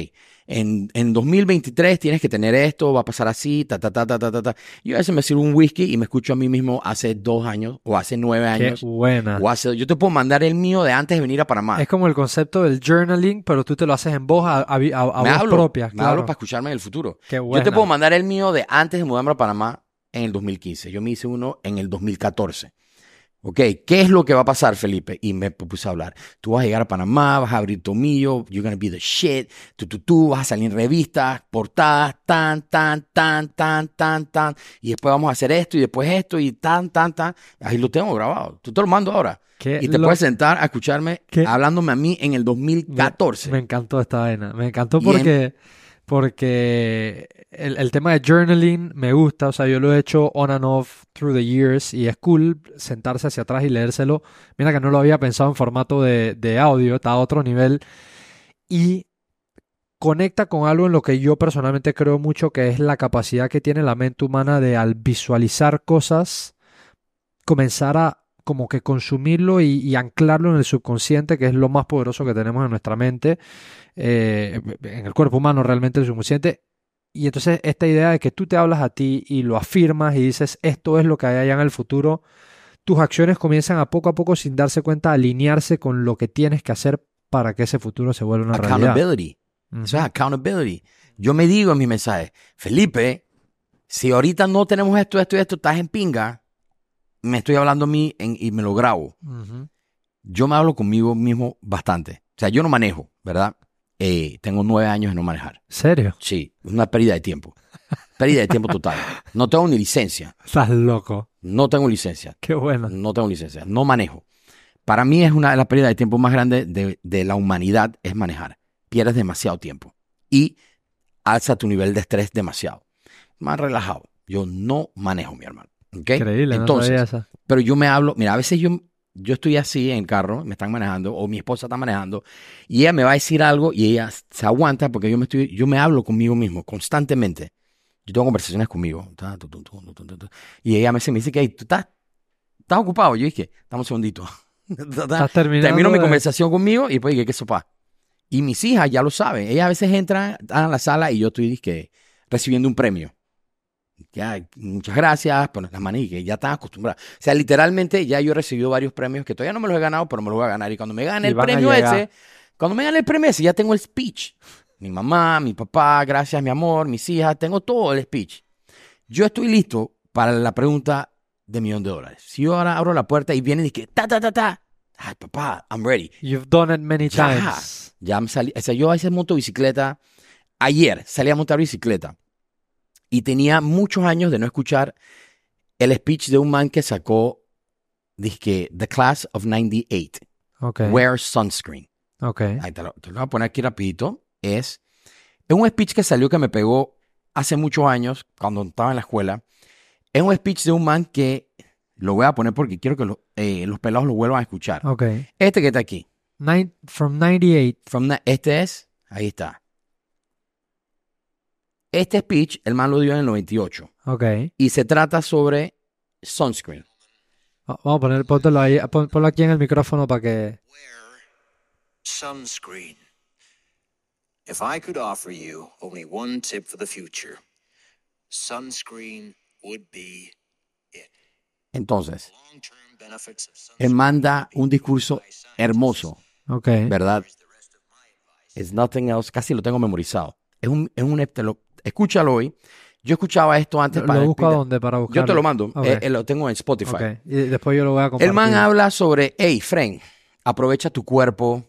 En 2023 tienes que tener esto, va a pasar así, ta. Yo a veces me sirvo un whisky y me escucho a mí mismo hace 2 años o hace 9 años. Qué buena. Yo te puedo mandar el mío de antes de venir a Panamá. Es como el concepto del journaling, pero tú te lo haces en voz a voz propia. Me hablo para escucharme en el futuro. Qué buena. Yo te puedo mandar el mío de antes de mudarme a Panamá en el 2015. Yo me hice uno en el 2014. Ok, ¿qué es lo que va a pasar, Felipe? Y me puse a hablar. Tú vas a llegar a Panamá, vas a abrir tu millo, you're gonna be the shit, tú, vas a salir en revistas, portadas, tan. Y después vamos a hacer esto y después esto y tan. Ahí lo tengo grabado. Tú te lo mando ahora. Y te puedes sentar a escucharme hablándome a mí en el 2014. Me encantó esta vaina. Me encantó porque el tema de journaling me gusta, o sea, yo lo he hecho on and off through the years y es cool sentarse hacia atrás y leérselo. Mira que no lo había pensado en formato de audio, está a otro nivel y conecta con algo en lo que yo personalmente creo mucho, que es la capacidad que tiene la mente humana de al visualizar cosas, comenzar a como que consumirlo y anclarlo en el subconsciente, que es lo más poderoso que tenemos en nuestra mente, en el cuerpo humano realmente, el subconsciente. Y entonces esta idea de que tú te hablas a ti y lo afirmas y dices esto es lo que hay allá en el futuro, tus acciones comienzan a poco, sin darse cuenta, a alinearse con lo que tienes que hacer para que ese futuro se vuelva una realidad. Accountability. Eso es accountability. Yo me digo en mi mensaje, Felipe, si ahorita no tenemos esto, estás en pinga, me estoy hablando a mí y me lo grabo. yo me hablo conmigo mismo bastante. O sea, yo no manejo, ¿verdad? Tengo 9 años de no manejar. ¿Serio? Sí, es una pérdida de tiempo. Pérdida de tiempo total. No tengo ni licencia. Estás loco. No tengo licencia. Qué bueno. No tengo licencia. No manejo. Para mí es una de las pérdidas de tiempo más grandes de la humanidad es manejar. Pierdes demasiado tiempo. Y alza tu nivel de estrés demasiado. Más relajado. Yo no manejo, mi hermano. ¿Okay? Increíble, Entonces, no sabía esa. pero yo me hablo, mira, a veces yo estoy así en el carro, me están manejando, o mi esposa está manejando, y ella me va a decir algo y ella se aguanta porque yo me hablo conmigo mismo constantemente. Yo tengo conversaciones conmigo. Y ella me dice que ¿tú estás ocupado? Yo dije, dame un segundito. Estás terminando Termino mi de- conversación conmigo y después dije, ¿qué sopa? Y mis hijas ya lo saben. Ellas a veces entran a la sala y yo estoy dizque, recibiendo un premio. Ya, muchas gracias, pones las manos y que ya están acostumbradas. O sea, literalmente ya yo he recibido varios premios que todavía no me los he ganado, pero me los voy a ganar. Y cuando me gane Y el van a premio llegar. ese, cuando me gane el premio ese, ya tengo el speech. Mi mamá, mi papá, gracias, mi amor, mis hijas, tengo todo el speech. Yo estoy listo para la pregunta de $1,000,000. Si yo ahora abro la puerta y vienen y que ta. Ay, papá, I'm ready. You've done it many Ya. times. Ya me salí. O sea, yo a veces monto bicicleta. Ayer salí a montar bicicleta. Y tenía muchos años de no escuchar el speech de un man que sacó, dije, The Class of 98. Ok. Wear sunscreen. Ok. Ahí te lo voy a poner aquí rapidito. Es un speech que salió que me pegó hace muchos años, cuando estaba en la escuela. Es un speech de un man que lo voy a poner porque quiero que los pelados lo vuelvan a escuchar. Ok. Este que está aquí. From 98. Este es, ahí está. Este speech, el man lo dio en el 98. Ok. Y se trata sobre sunscreen. Vamos a póntelo ahí, ponlo aquí en el micrófono para que... Wear sunscreen. If I could offer you only one tip for the future, sunscreen would be it. Entonces, Long-term benefits of él sunscreen manda un discurso hermoso, Ok. ¿verdad? It's nothing else. Casi lo tengo memorizado. Escúchalo hoy. Yo escuchaba esto antes ¿Lo busco a dónde para buscarlo? Yo te lo mando. Ok. Lo tengo en Spotify. Ok. Y después yo lo voy a compartir. El man habla sobre, hey, friend, aprovecha tu cuerpo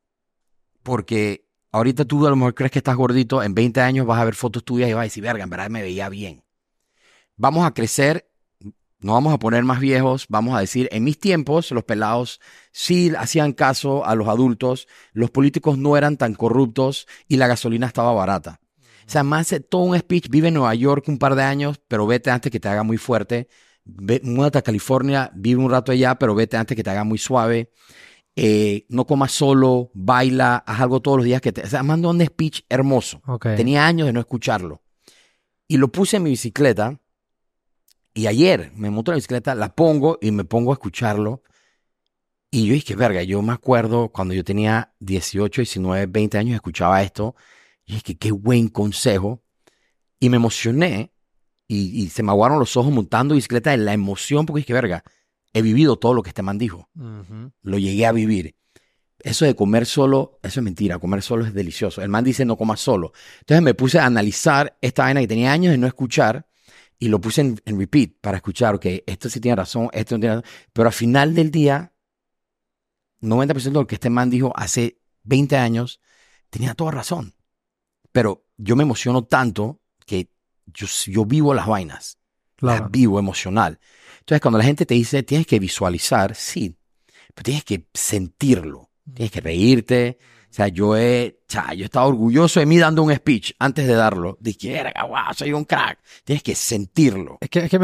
porque ahorita tú a lo mejor crees que estás gordito, en 20 años vas a ver fotos tuyas y vas a decir, verga, en verdad me veía bien. Vamos a crecer, no vamos a poner más viejos, vamos a decir, en mis tiempos los pelados sí hacían caso a los adultos, los políticos no eran tan corruptos y la gasolina estaba barata. O sea, más hace todo un speech, vive en Nueva York un par de años, pero vete antes que te haga muy fuerte. Múdate a California, vive un rato allá, pero vete antes que te haga muy suave. No comas solo, baila, haz algo todos los días o sea, mando un speech hermoso. Ok. Tenía años de no escucharlo. Y lo puse en mi bicicleta. Y ayer me monto en la bicicleta, la pongo y me pongo a escucharlo. Y yo dije, verga, yo me acuerdo cuando yo tenía 18, 19, 20 años, escuchaba esto. Y dije, qué buen consejo. Y me emocioné. Y se me aguaron los ojos montando bicicleta de la emoción, porque dije, verga, he vivido todo lo que este man dijo. Ujú. Lo llegué a vivir. Eso de comer solo, eso es mentira. Comer solo es delicioso. El man dice no comas solo. Entonces me puse a analizar esta vaina que tenía años de no escuchar y lo puse en repeat para escuchar, ok, esto sí tiene razón, esto no tiene razón. Pero al final del día, 90% de lo que este man dijo hace 20 años tenía toda razón. Pero yo me emociono tanto que yo vivo las vainas. Claro. Las vivo emocional. Entonces, cuando la gente te dice, tienes que visualizar, sí, pero tienes que sentirlo. Tienes que reírte. O sea, yo he estado orgulloso de mí dando un speech antes de darlo. Dije, wow, soy un crack. Tienes que sentirlo. Es que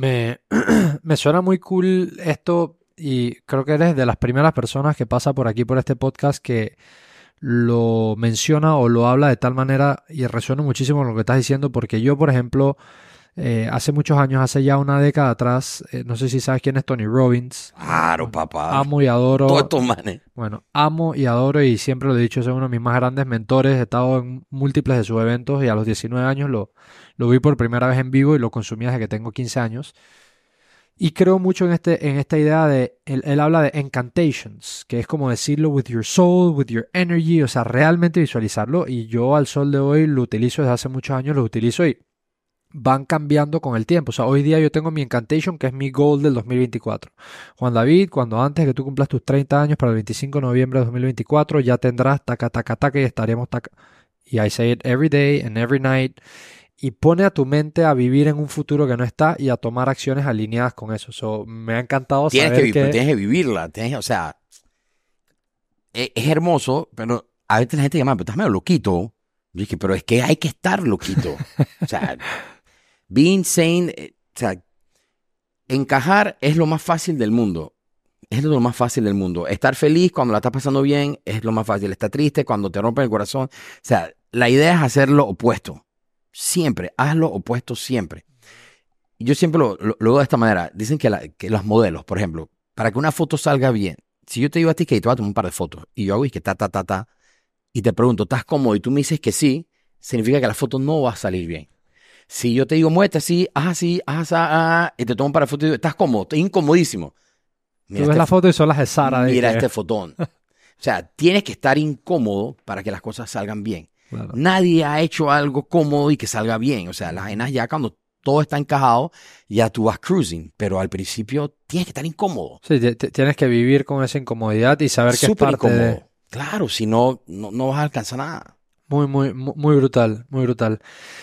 me suena muy cool esto y creo que eres de las primeras personas que pasa por aquí, por este podcast, que lo menciona o lo habla de tal manera y resuena muchísimo con lo que estás diciendo, porque yo, por ejemplo, hace muchos años, hace ya una década atrás, no sé si sabes quién es Tony Robbins. Claro, papá. Amo y adoro. Todos estos manes. Bueno, amo y adoro y siempre lo he dicho, es uno de mis más grandes mentores. He estado en múltiples de sus eventos y a los 19 años lo vi por primera vez en vivo y lo consumí desde que tengo 15 años. Y creo mucho en esta idea de, él habla de incantations, que es como decirlo with your soul, with your energy, o sea, realmente visualizarlo. Y yo al sol de hoy lo utilizo desde hace muchos años, lo utilizo y van cambiando con el tiempo. O sea, hoy día yo tengo mi incantation, que es mi goal del 2024. Juan David, cuando antes que tú cumplas tus 30 años para el 25 de noviembre de 2024, ya tendrás taca, taca, taca y estaremos taca. Y I say it every day and every night. Y pone a tu mente a vivir en un futuro que no está y a tomar acciones alineadas con eso. So, me ha encantado Tienes saber tienes que vivirla. O sea, es hermoso, pero a veces la gente llama, pero estás medio loquito. Yo dije, pero es que hay que estar loquito. O sea, being sane, o sea, encajar es lo más fácil del mundo. Es lo más fácil del mundo. Estar feliz cuando la estás pasando bien es lo más fácil. Estar triste cuando te rompen el corazón. O sea, la idea es hacer lo opuesto. Siempre, haz lo opuesto siempre. Y yo siempre lo veo de esta manera. Dicen que los modelos, por ejemplo, para que una foto salga bien, si yo te digo a ti que te voy a tomar un par de fotos y yo hago y que y te pregunto, ¿estás cómodo? Y tú me dices que sí, significa que la foto no va a salir bien. Si yo te digo, muévete así, y te tomo un par de fotos y digo, ¿estás cómodo? Estoy incomodísimo. Tú ves la foto y son las de Sara. Mira este fotón. O sea, tienes que estar incómodo para que las cosas salgan bien. Claro. Nadie ha hecho algo cómodo y que salga bien. O sea, las vainas ya cuando todo está encajado, ya tú vas cruising. Pero al principio tienes que estar incómodo. Sí, tienes que vivir con esa incomodidad y saber que es parte incómodo. de... Claro, si no vas a alcanzar nada. Muy brutal, muy brutal.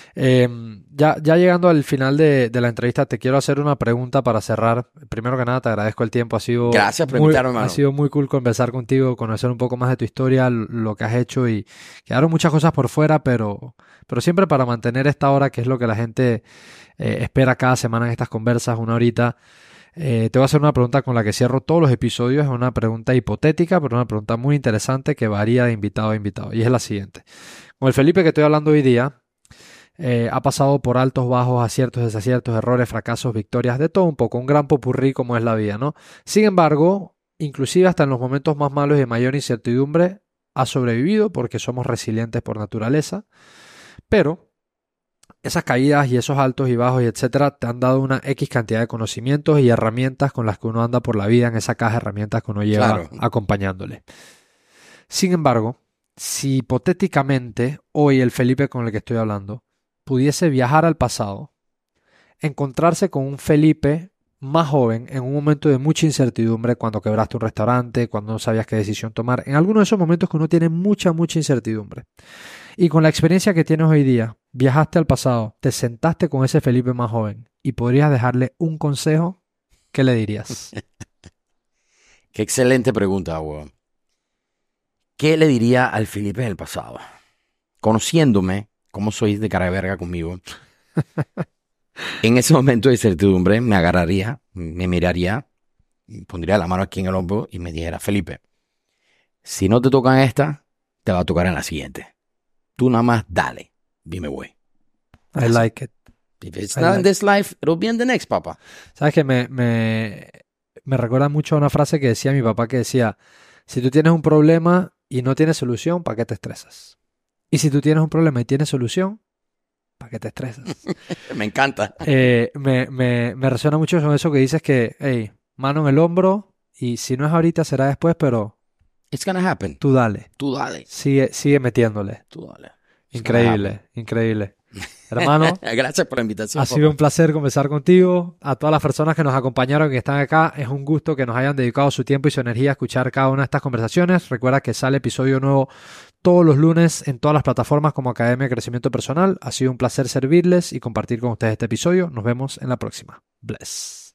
Ya llegando al final de la entrevista, te quiero hacer una pregunta para cerrar. Primero que nada, te agradezco el tiempo. Gracias por invitarme, hermano. Ha sido muy cool conversar contigo, conocer un poco más de tu historia, lo que has hecho y quedaron muchas cosas por fuera, pero siempre para mantener esta hora, que es lo que la gente espera cada semana en estas conversas, una horita. Te voy a hacer una pregunta con la que cierro todos los episodios. Es una pregunta hipotética, pero una pregunta muy interesante que varía de invitado a invitado. Y es la siguiente. Con el Felipe que estoy hablando hoy día, ha pasado por altos, bajos, aciertos, desaciertos, errores, fracasos, victorias, de todo un poco. Un gran popurrí como es la vida, ¿no? Sin embargo, inclusive hasta en los momentos más malos y de mayor incertidumbre, ha sobrevivido porque somos resilientes por naturaleza. Pero esas caídas y esos altos y bajos y etcétera te han dado una X cantidad de conocimientos y herramientas con las que uno anda por la vida en esa caja de herramientas que uno lleva acompañándole. Sin embargo, si hipotéticamente hoy el Felipe con el que estoy hablando pudiese viajar al pasado, encontrarse con un Felipe más joven en un momento de mucha incertidumbre, cuando quebraste un restaurante, cuando no sabías qué decisión tomar, en alguno de esos momentos que uno tiene mucha incertidumbre. Y con la experiencia que tienes hoy día, viajaste al pasado, te sentaste con ese Felipe más joven y podrías dejarle un consejo, ¿qué le dirías? Qué excelente pregunta, weón. ¿Qué le diría al Felipe del pasado? Conociéndome, cómo soy de cara de verga conmigo, en ese momento de incertidumbre me agarraría, me miraría, pondría la mano aquí en el hombro y me dijera, Felipe, si no te tocan esta, te va a tocar en la siguiente. Tú nada más dale, dime güey. I like it. If it's not in this life, it'll be in the next, papá. ¿Sabes qué? Me recuerda mucho a una frase que decía mi papá, que decía, si tú tienes un problema y no tienes solución, ¿para qué te estresas? Y si tú tienes un problema y tienes solución, ¿para qué te estresas? Me encanta. Me resuena mucho con eso que dices que, hey, mano en el hombro y si no es ahorita será después, pero It's gonna happen. tú dale. Tú dale. Sigue metiéndole. Tú dale. Increíble. Hermano, gracias por la invitación. Ha sido un placer conversar contigo. A todas las personas que nos acompañaron y que están acá, es un gusto que nos hayan dedicado su tiempo y su energía a escuchar cada una de estas conversaciones. Recuerda que sale episodio nuevo todos los lunes en todas las plataformas como Academia de Crecimiento Personal. Ha sido un placer servirles y compartir con ustedes este episodio. Nos vemos en la próxima. Bless.